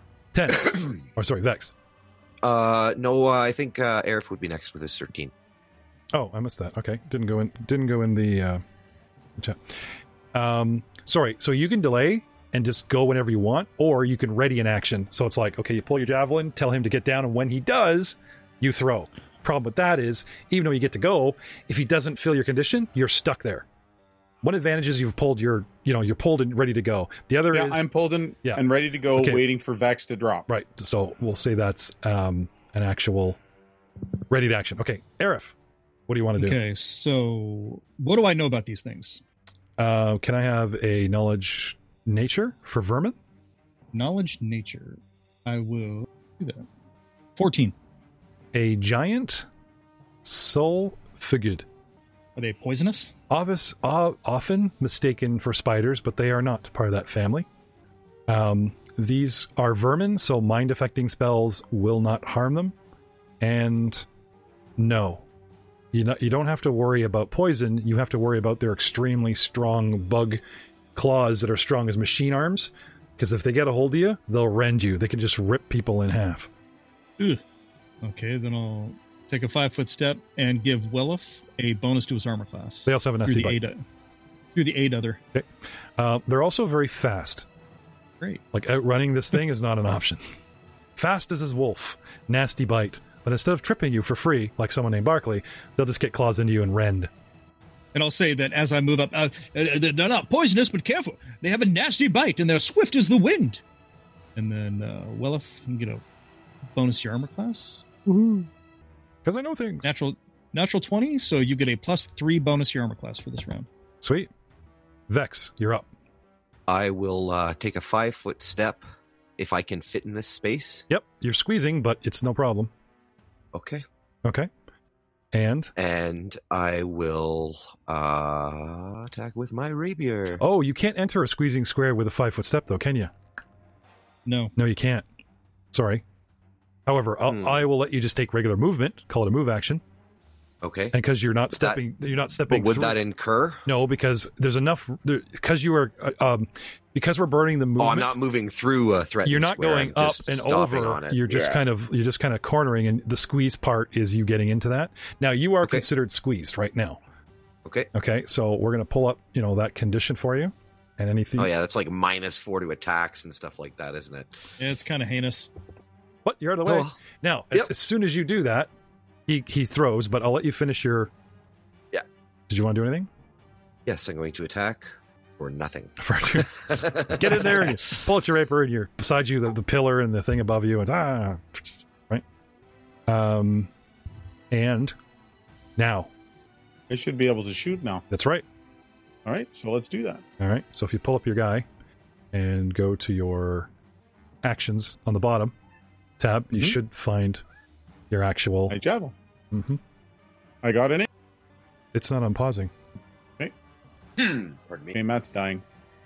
ten. Or sorry, Vex. Uh, no, uh, I think uh, Aerith would be next with his thirteen. Oh, I missed that. Okay, didn't go in. Didn't go in the uh, chat. Um, sorry. So you can delay and just go whenever you want, or you can ready an action. So it's like, okay, you pull your javelin, tell him to get down, and when he does, you throw. Problem with that is, even though you get to go, if he doesn't fill your condition, you're stuck there. One advantage is you've pulled your, you know, you're pulled and ready to go. The other yeah, is I'm pulled in yeah. and ready to go, Okay. waiting for Vex to drop. right. So we'll say that's um, an actual ready to action. Okay, Aerith, what do you want to do? Okay, so what do I know about these things? Uh, can I have a knowledge nature for vermin? Knowledge nature. I will do that. fourteen. A giant soul figured. Are they poisonous? Obvious, uh, often mistaken for spiders, but they are not part of that family. Um, these are vermin, so mind-affecting spells will not harm them. And no, you, not, you don't have to worry about poison. You have to worry about their extremely strong bug claws that are strong as machine arms. Because if they get a hold of you, they'll rend you. They can just rip people in half. Ugh. Okay, then I'll take a five foot step and give Wellef a bonus to his armor class. They also have an through S C the bite. eight, through the eight other. Okay. Uh, they're also very fast. Great. Like outrunning this thing is not an option. Fast as his wolf. Nasty bite. But instead of tripping you for free, like someone named Barkley, they'll just get claws into you and rend. And I'll say that as I move up, uh, uh, they're not poisonous, but careful. They have a nasty bite, and they're swift as the wind. And then, uh, Wellef, you can get a bonus to your armor class. Because I know things. Natural natural twenty, so you get a plus three bonus to your armor class for this round. Sweet. Vex, you're up. I will uh, take a five foot step if I can fit in this space. Yep, you're squeezing, but it's no problem. Okay. Okay. And? And I will uh, attack with my rapier. Oh, you can't enter a squeezing square with a five-foot step, though, can you? No. No, you can't. Sorry. However, I'll, Hmm. I will let you just take regular movement, call it a move action, Okay. and because you're not Would that- stepping, you're not stepping. But would through. that incur? No, because there's enough. Because you are, uh, um, because we're burning the movement. Oh, I'm not moving through a threat. You're not going I'm up just and stopping over. on it. You're just Yeah. kind of, you're just kind of cornering, and the squeeze part is you getting into that. Now you are Okay. considered squeezed right now. Okay. Okay, so we're gonna pull up, you know, that condition for you, and anything. Oh yeah, that's like minus four to attacks and stuff like that, isn't it? Yeah, it's kind of heinous. What? You're out of the way. Oh, Now, as, Yep. as soon as you do that, he he throws. But I'll let you finish your. Yeah. Did you want to do anything? yes, I'm going to attack or nothing. For two. Get in there and you pull out your rapier and you're beside you, the, the pillar and the thing above you. And ah, right. Um, and now. I should be able to shoot now. That's right. All right, so let's do that. All right. So if you pull up your guy and go to your actions on the bottom tab, you Mhm. should find your actual. I javel. Mhm. I got an eight. It's not unpausing. Pardon me. Okay, Matt's dying.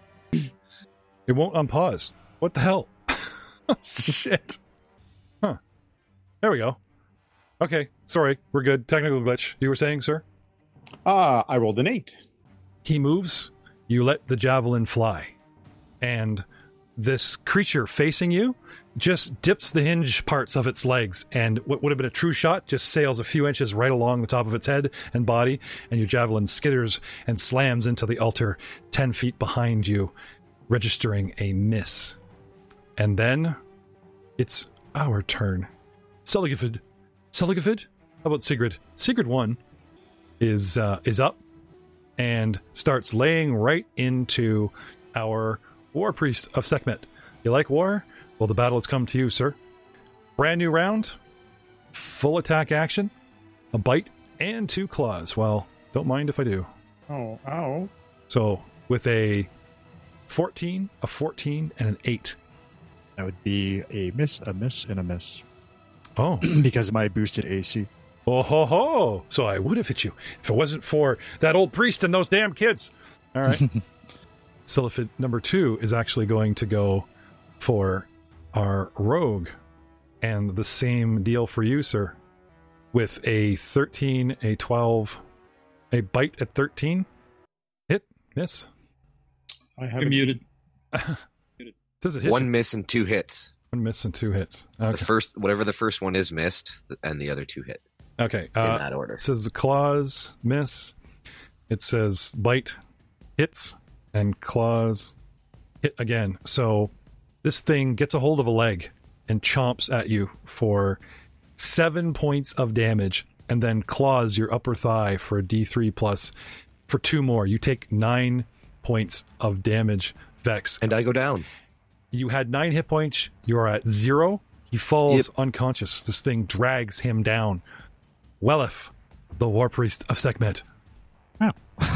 It won't unpause. What the hell? Shit. Huh. There we go. Okay. Sorry. We're good. Technical glitch. You were saying, sir? Ah, I rolled an eight. He moves. You let the javelin fly. And this creature facing you just dips the hinge parts of its legs, and what would have been a true shot just sails a few inches right along the top of its head and body, and your javelin skitters and slams into the altar ten feet behind you, registering a miss. And then it's our turn. Seligifid. Seligifid? How about Sigrid? Sigrid one is uh, is up and starts laying right into our War Priest of Sekhmet. You like war? Well, the battle has come to you, sir. Brand new round, full attack action, a bite, and two claws. Well, don't mind if I do. Oh, ow. So, with a fourteen, a fourteen, and an eight. That would be a miss, a miss, and a miss. Oh. Because of my boosted A C. Oh ho ho! So I would have hit you if it wasn't for that old priest and those damn kids. All right. Silphid number two is actually going to go for our rogue, and the same deal for you, sir. With a thirteen, a twelve, a bite at thirteen. Hit, miss. I You're haven't. muted. Does it hit? One you? miss and two hits. One miss and two hits. The Okay. first, whatever the first one is, missed, and the other two hit Okay. in Uh, that order. It says claws miss. It says bite hits and claws hit again. So this thing gets a hold of a leg and chomps at you for seven points of damage, and then claws your upper thigh for a D three plus for two more. You take nine points of damage, Vex. And I go down. You had nine hit points. You are at zero. He falls Yep. unconscious. This thing drags him down. Welef, the War Priest of Sekhmet. Wow.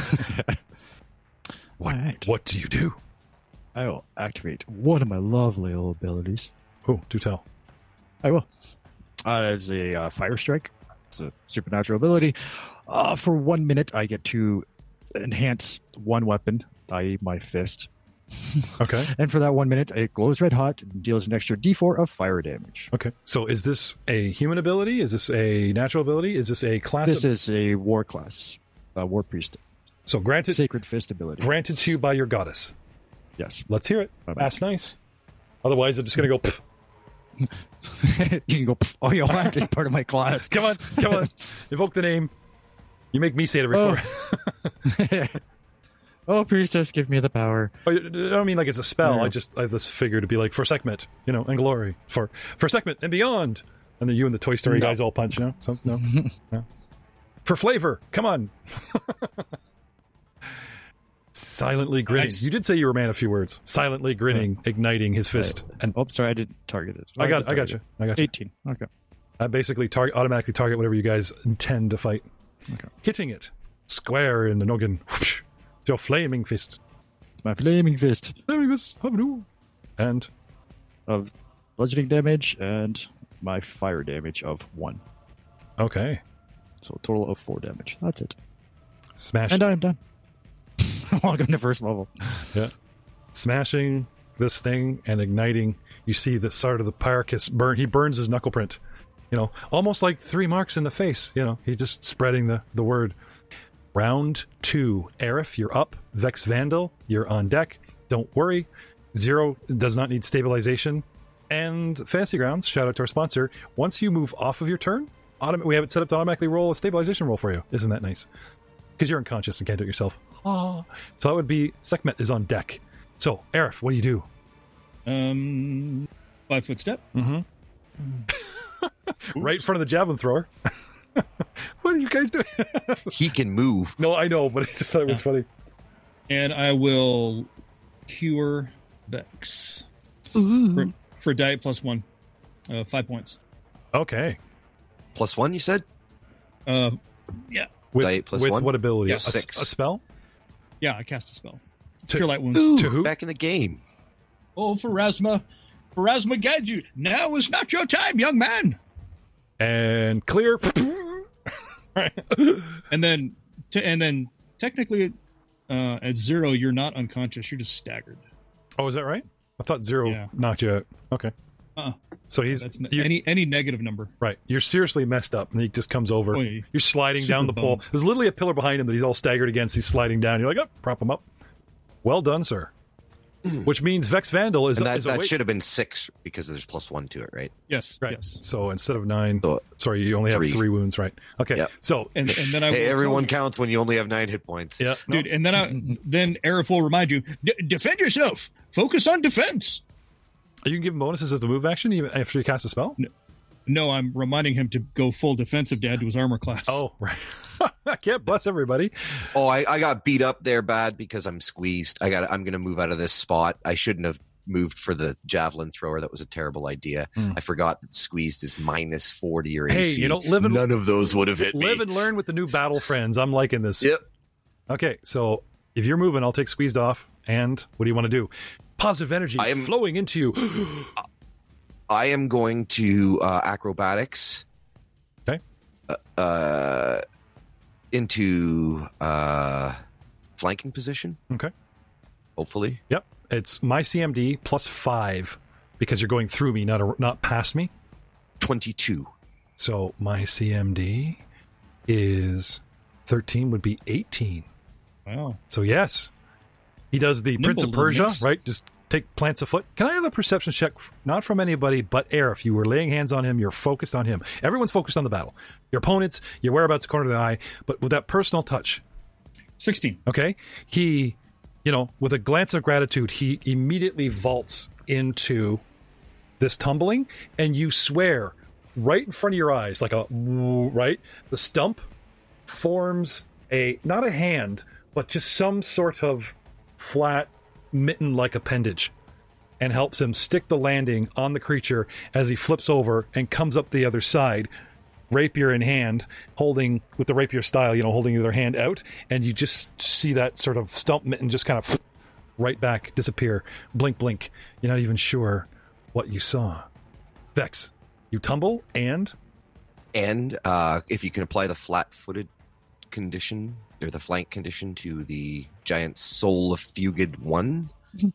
What, Alright. what do you do? I will activate one of my lovely little abilities. Oh, do tell. I will. Uh, it's a uh, fire strike. It's a supernatural ability. Uh, for one minute, I get to enhance one weapon, that is my fist. Okay. And for that one minute, it glows red hot and deals an extra D four of fire damage. Okay. So is this a human ability? Is this a natural ability? Is this a class? This ab- is a war class, a war priest, so granted, sacred fist ability. granted to you by your goddess. Yes. Let's hear it. Bye-bye. That's nice. Otherwise, I'm just going to go, "Pff, You can go, "Pff, oh, you want it's part of my class. come on, come on. Invoke the name. You make me say it every Oh. four. Oh, priestess, give me the power. I don't mean like it's a spell. Yeah. I just I just figure to be like for Sekhmet, you know, and glory for for Sekhmet and beyond. And then you and the Toy Story No. guys all punch, you know. So no, no. For flavor, come on. Silently grinning. Nice. You did say you were a man of few words. Silently grinning, igniting his fist, and Oh, sorry, I didn't target it. I got did I got target you. it. I got you. eighteen. Okay. I basically target automatically target whatever you guys intend to fight. Okay. Hitting it square in the noggin. Whoosh. It's your flaming fist. My flaming fist Flaming fist. Havanoo. And of bludgeoning damage and my fire damage of one. okay, So a total of four damage. That's it. smash. And I'm done. Welcome to first level. Yeah. Smashing this thing and igniting. You see the side of the Pyrrhus burn. He burns his knuckle print. You know, almost like three marks in the face. You know, he just spreading the, the word. Round two. Aerith, you're up. Vex Vandal, you're on deck. Don't worry. Zero does not need stabilization. And Fantasy Grounds, shout out to our sponsor. Once you move off of your turn, autom- we have it set up to automatically roll a stabilization roll for you. Isn't that nice? Because you're unconscious and can't do it yourself. Ah. So that would be Sekhmet is on deck. So, Aerith, what do you do? Um, five foot step. Mm-hmm. Right in front of the javelin thrower. What are you guys doing? He can move. No, I know, but I just thought it was funny. And I will cure Vex for, for diet plus one, uh, five points. Okay. Plus one, you said? Uh, yeah, With, Diet plus with one? what ability? Yeah, A, six. a spell? yeah. I cast a spell. To- Cure light wounds. Ooh, To who? back in the game. Oh, Pharasma, Pharasma Gadget. Now is not your time, young man. And clear. And then, t- and then, technically, uh, at zero, you're not unconscious. You're just staggered. Oh, is that right? I thought zero Yeah. knocked you out. Okay. Uh-uh. So he's That's n- you- any any negative number. right. You're seriously messed up, and he just comes over. Oh, yeah. You're sliding Super down the pole. bummed. There's literally a pillar behind him that he's all staggered against. He's sliding down. You're like, oh, prop him up. Well done, sir. Which means Vex Vandal is, And that, is that awake. should have been six because there's plus one to it, right? Yes. Right. Yes. So instead of nine, So, sorry, you only have three. three wounds, right? Okay. Yep. So, And and then I hey, will everyone tell counts when you only have nine hit points. yeah, no, you, dude. And then I then Aerith will remind you: D- defend yourself. Focus on defense. you can give him bonuses as a move action even after you cast a spell. No, I'm reminding him to go full defensive to add to his armor class. Oh, right. I can't bless everybody. Oh, I, I got beat up there bad because I'm squeezed. I got. I'm going to move out of this spot. I shouldn't have moved for the javelin thrower. That was a terrible idea. Hmm. I forgot that squeezed is minus four to your Hey, A C. you know, live and None of those would have hit live me. and learn with the new battle friends. I'm liking this. Yep. Okay, so if you're moving, I'll take squeezed off. And what do you want to do? Positive energy I am- flowing into you. I am going to uh, acrobatics. Okay. Uh, uh, into uh, flanking position. Okay. Hopefully. Yep. It's my C M D plus five because you're going through me, not a, not past me. twenty-two. So my C M D is thirteen, would be eighteen. Wow. So yes, he does the Nimble Prince of little Persia, mix. right? Just take plants a foot. Can I have a perception check? Not from anybody, but Air. If you were laying hands on him, you're focused on him. Everyone's focused on the battle. Your opponents, your whereabouts, corner of the eye, but with that personal touch. Sixteen. Okay, he, you know, with a glance of gratitude, he immediately vaults into this tumbling, and you swear right in front of your eyes, like a right, the stump forms a not a hand, but just some sort of flat mitten-like appendage, and helps him stick the landing on the creature as he flips over and comes up the other side, rapier in hand, holding with the rapier style, you know, holding the other hand out, and you just see that sort of stump mitten just kind of right back, disappear, blink, blink. You're not even sure what you saw. Vex, you tumble, and And uh, if you can apply the flat-footed condition or the flank condition to the giant soul fugid one.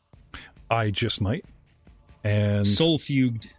I just might. And Soul fugued.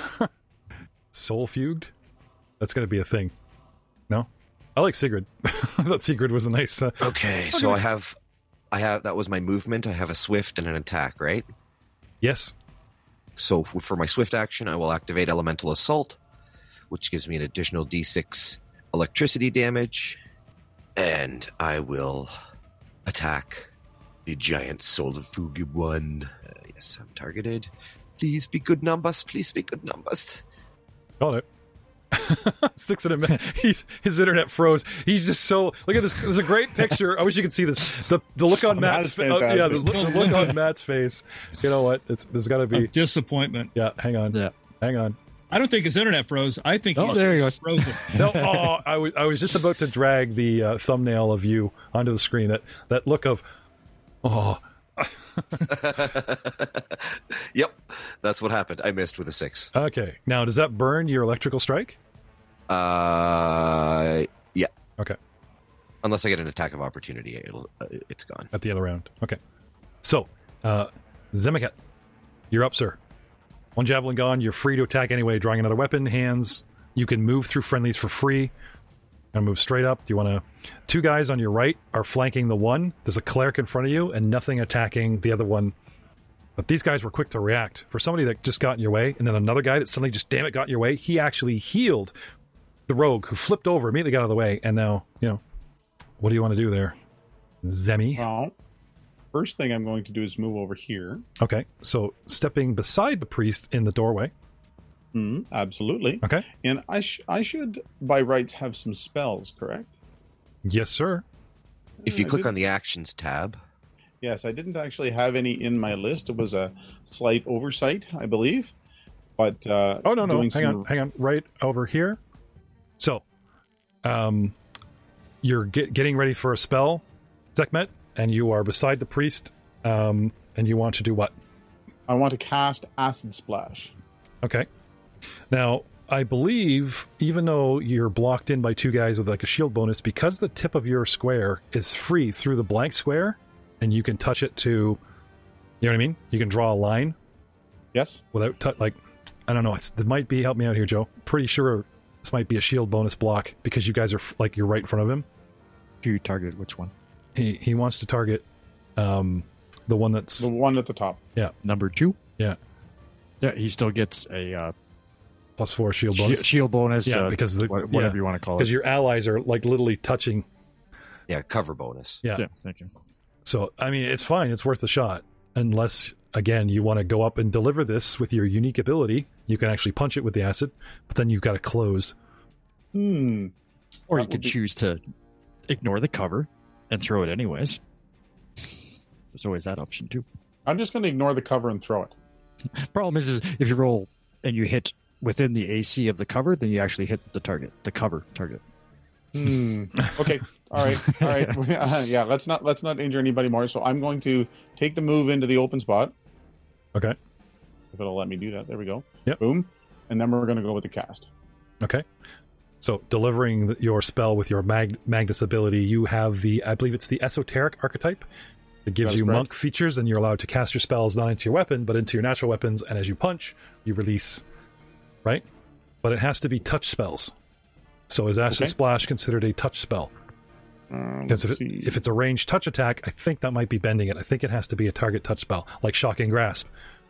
soul fugued? That's going to be a thing. No? I like Sigrid. I thought Sigrid was a nice... Uh, Okay, so I have, I have that was my movement. I have a swift and an attack, right? yes. So f- for my swift action, I will activate Elemental Assault, which gives me an additional d six electricity damage, and I will attack the giant soul of Fugib one. Uh, yes, I'm targeted. Please be good numbers. Please be good numbers. Got it. Six in a minute. He's his internet froze. He's just so look at this. There's a great picture. I wish you could see this. The the look on That Matt's is face. yeah, the, fantastic. the look on Matt's face. You know what? It's there's got to Of be. disappointment. Yeah, hang on. Yeah. Hang on. I don't think his internet froze. I think Oh, he's there he just frozen. No, oh, I was I was just about to drag the uh, thumbnail of you onto the screen. That that look of, oh, Yep, that's what happened. I missed with a six. okay. Now, does that burn your electrical strike? Uh, yeah. Okay. Unless I get an attack of opportunity, it'll uh, it's gone. At the other round. Okay. So, uh, Zemikat, you're up, sir. One javelin gone. You're free to attack anyway, drawing another weapon. Hands. You can move through friendlies for free. Gonna move straight up. Do you want to... Two guys on your right are flanking the one. There's a cleric in front of you and nothing attacking the other one. But these guys were quick to react. For somebody that just got in your way, and then another guy that suddenly just, damn it, got in your way, he actually healed the rogue who flipped over, immediately got out of the way, and now, you know, what do you want to do there? Zemi? Well, first thing I'm going to do is move over here. Okay, so stepping beside the priest in the doorway. Mm, absolutely. Okay. And I sh- I should, by rights, have some spells, correct? Yes, sir. If you I click did- on the actions tab, Yes, I didn't actually have any in my list. It was a slight oversight, I believe. But uh, Oh no, no, doing hang some- on, hang on, right over here. So, um, you're get, getting ready for a spell, Sekhmet, and you are beside the priest, um, and you want to do what? I want to cast Acid Splash. Okay. Now, I believe, even though you're blocked in by two guys with like a shield bonus, because the tip of your square is free through the blank square, and you can touch it to, you know what I mean? You can draw a line Yes? without, tou- like, I don't know. It's, it might be, help me out here, Joe. Pretty sure this might be a shield bonus block because you guys are, f- like, you're right in front of him. Do you target which one? He he wants to target um, the one that's, The one at the top. Number two? Yeah. Yeah, he still gets a uh, plus four shield shi- bonus. shield bonus. Yeah, uh, because the, wha- yeah, whatever you want to call it. because your allies are, like, literally touching. Yeah, cover bonus. Yeah. Yeah, thank you. So, I mean, it's fine. It's worth a shot. Unless, again, you want to go up and deliver this with your unique ability. You can actually punch it with the acid, but then you've got to close. Hmm. Or That you would could be- choose to ignore the cover and throw it anyways. There's always that option too. I'm just going to ignore the cover and throw it. Problem is, is if you roll and you hit within the A C of the cover, then you actually hit the target, the cover target. Hmm. Okay. All right. All right. Uh, yeah. Let's not let's not injure anybody more. So I'm going to take the move into the open spot. Okay. If it'll let me do that. There we go. Yep. Boom. And then we're going to go with the cast. Okay. So, delivering the, your spell with your Mag- Magnus ability, you have the, I believe it's the esoteric archetype. It gives That is you correct. monk features, and you're allowed to cast your spells not into your weapon, but into your natural weapons, and as you punch, you release. Right? But it has to be touch spells. So, is Acid Okay. Splash considered a touch spell? Uh, Because let's if, it, see. if it's a ranged touch attack, I think that might be bending it. I think it has to be a target touch spell, like Shocking Grasp.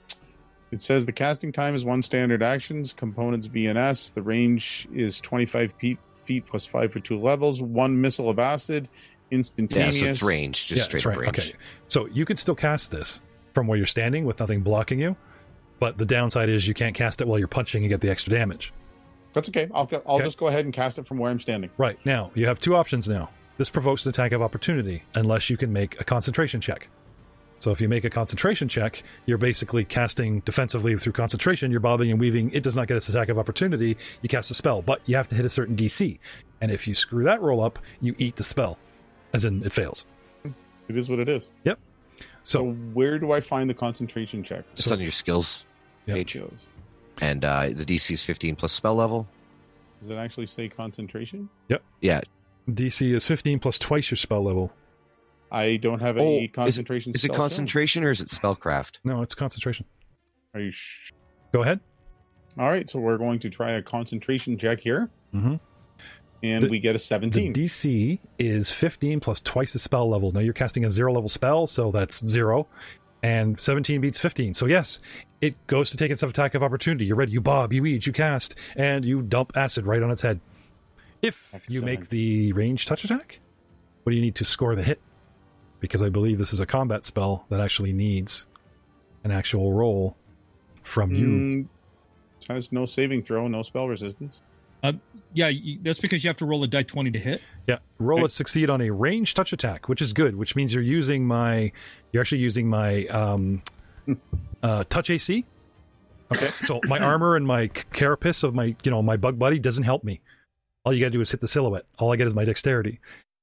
It says the casting time is one standard actions, components B and S. The range is twenty-five feet, feet plus five for two levels. One missile of acid, Yeah, instantaneous. so it's range, just Yeah, straight that's up right. range. Okay. So, you can still cast this from where you're standing with nothing blocking you, but the downside is you can't cast it while you're punching and get the extra damage. That's okay. I'll go- I'll Okay. just go ahead and cast it from where I'm standing. Right, now, you have two options now. This provokes an attack of opportunity, unless you can make a concentration check. So if you make a concentration check, you're basically casting defensively through concentration, you're bobbing and weaving, it does not get its attack of opportunity, you cast a spell, but you have to hit a certain D C. And if you screw that roll up, you eat the spell. As in, it fails. It is what it is. So, So where do I find the concentration check? It's So- on your skills Yep. page. Shows. And uh, the D C is fifteen plus spell level. Does it actually say concentration? Yeah. D C is fifteen plus twice your spell level. I don't have Oh, any is it- concentration. Is it spell concentration or is it spellcraft? No, it's concentration. shown. Are you sh- Go ahead. All right, so we're going to try a concentration check here, Mm-hmm. and The- we get a The seventeen. D C is fifteen plus twice the spell level. Now you're casting a zero level spell, so that's zero. And seventeen beats fifteen. So yes, it goes to take its attack of opportunity. You're ready, you bob, you eat, you cast, and you dump acid right on its head. If you make Excellent. the ranged touch attack, what do you need to score the hit? Because I believe this is a combat spell that actually needs an actual roll from you. Mm, has no saving throw, no spell resistance. Yeah, you, that's because you have to roll a die twenty to hit. Yeah, roll Okay. a succeed on a ranged touch attack, which is good, which means you're using my, you're actually using my um, uh, touch A C. Okay, so my armor and my c- carapace of my, you know, my bug buddy doesn't help me. All you gotta do is hit the silhouette. All I get is my dexterity.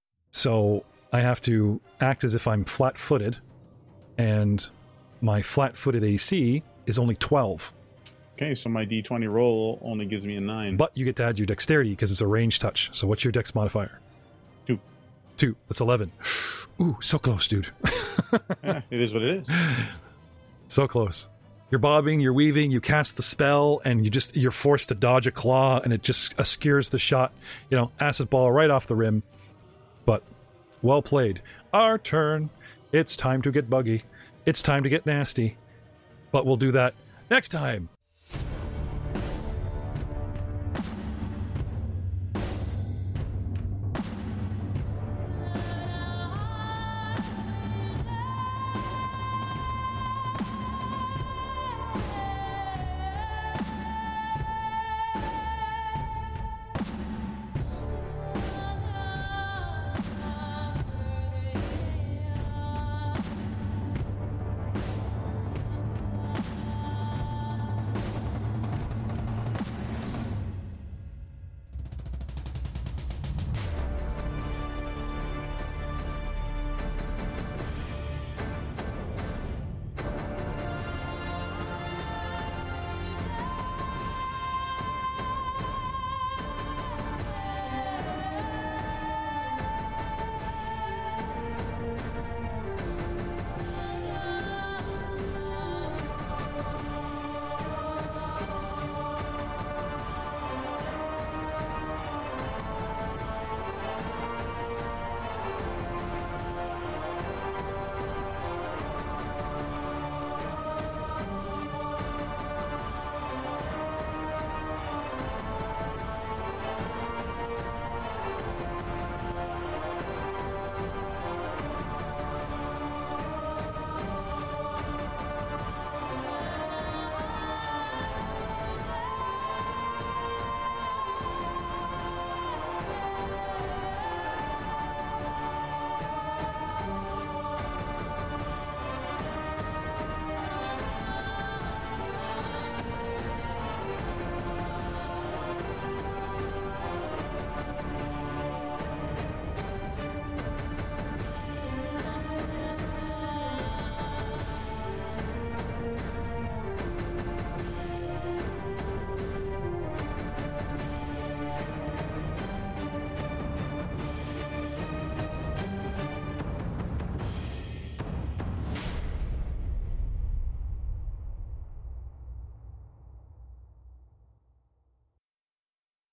So I have to act as if I'm flat-footed, and my flat-footed A C is only twelve. Okay, so my D twenty roll only gives me a nine. But you get to add your dexterity because it's a ranged touch. So what's your dex modifier? Two. Two. That's eleven. Ooh, so close, dude. Yeah, it is what it is. So close. You're bobbing, you're weaving, you cast the spell, and you just you're forced to dodge a claw, and it just obscures the shot. You know, acid ball right off the rim. But well played. Our turn. It's time to get buggy. It's time to get nasty. But we'll do that next time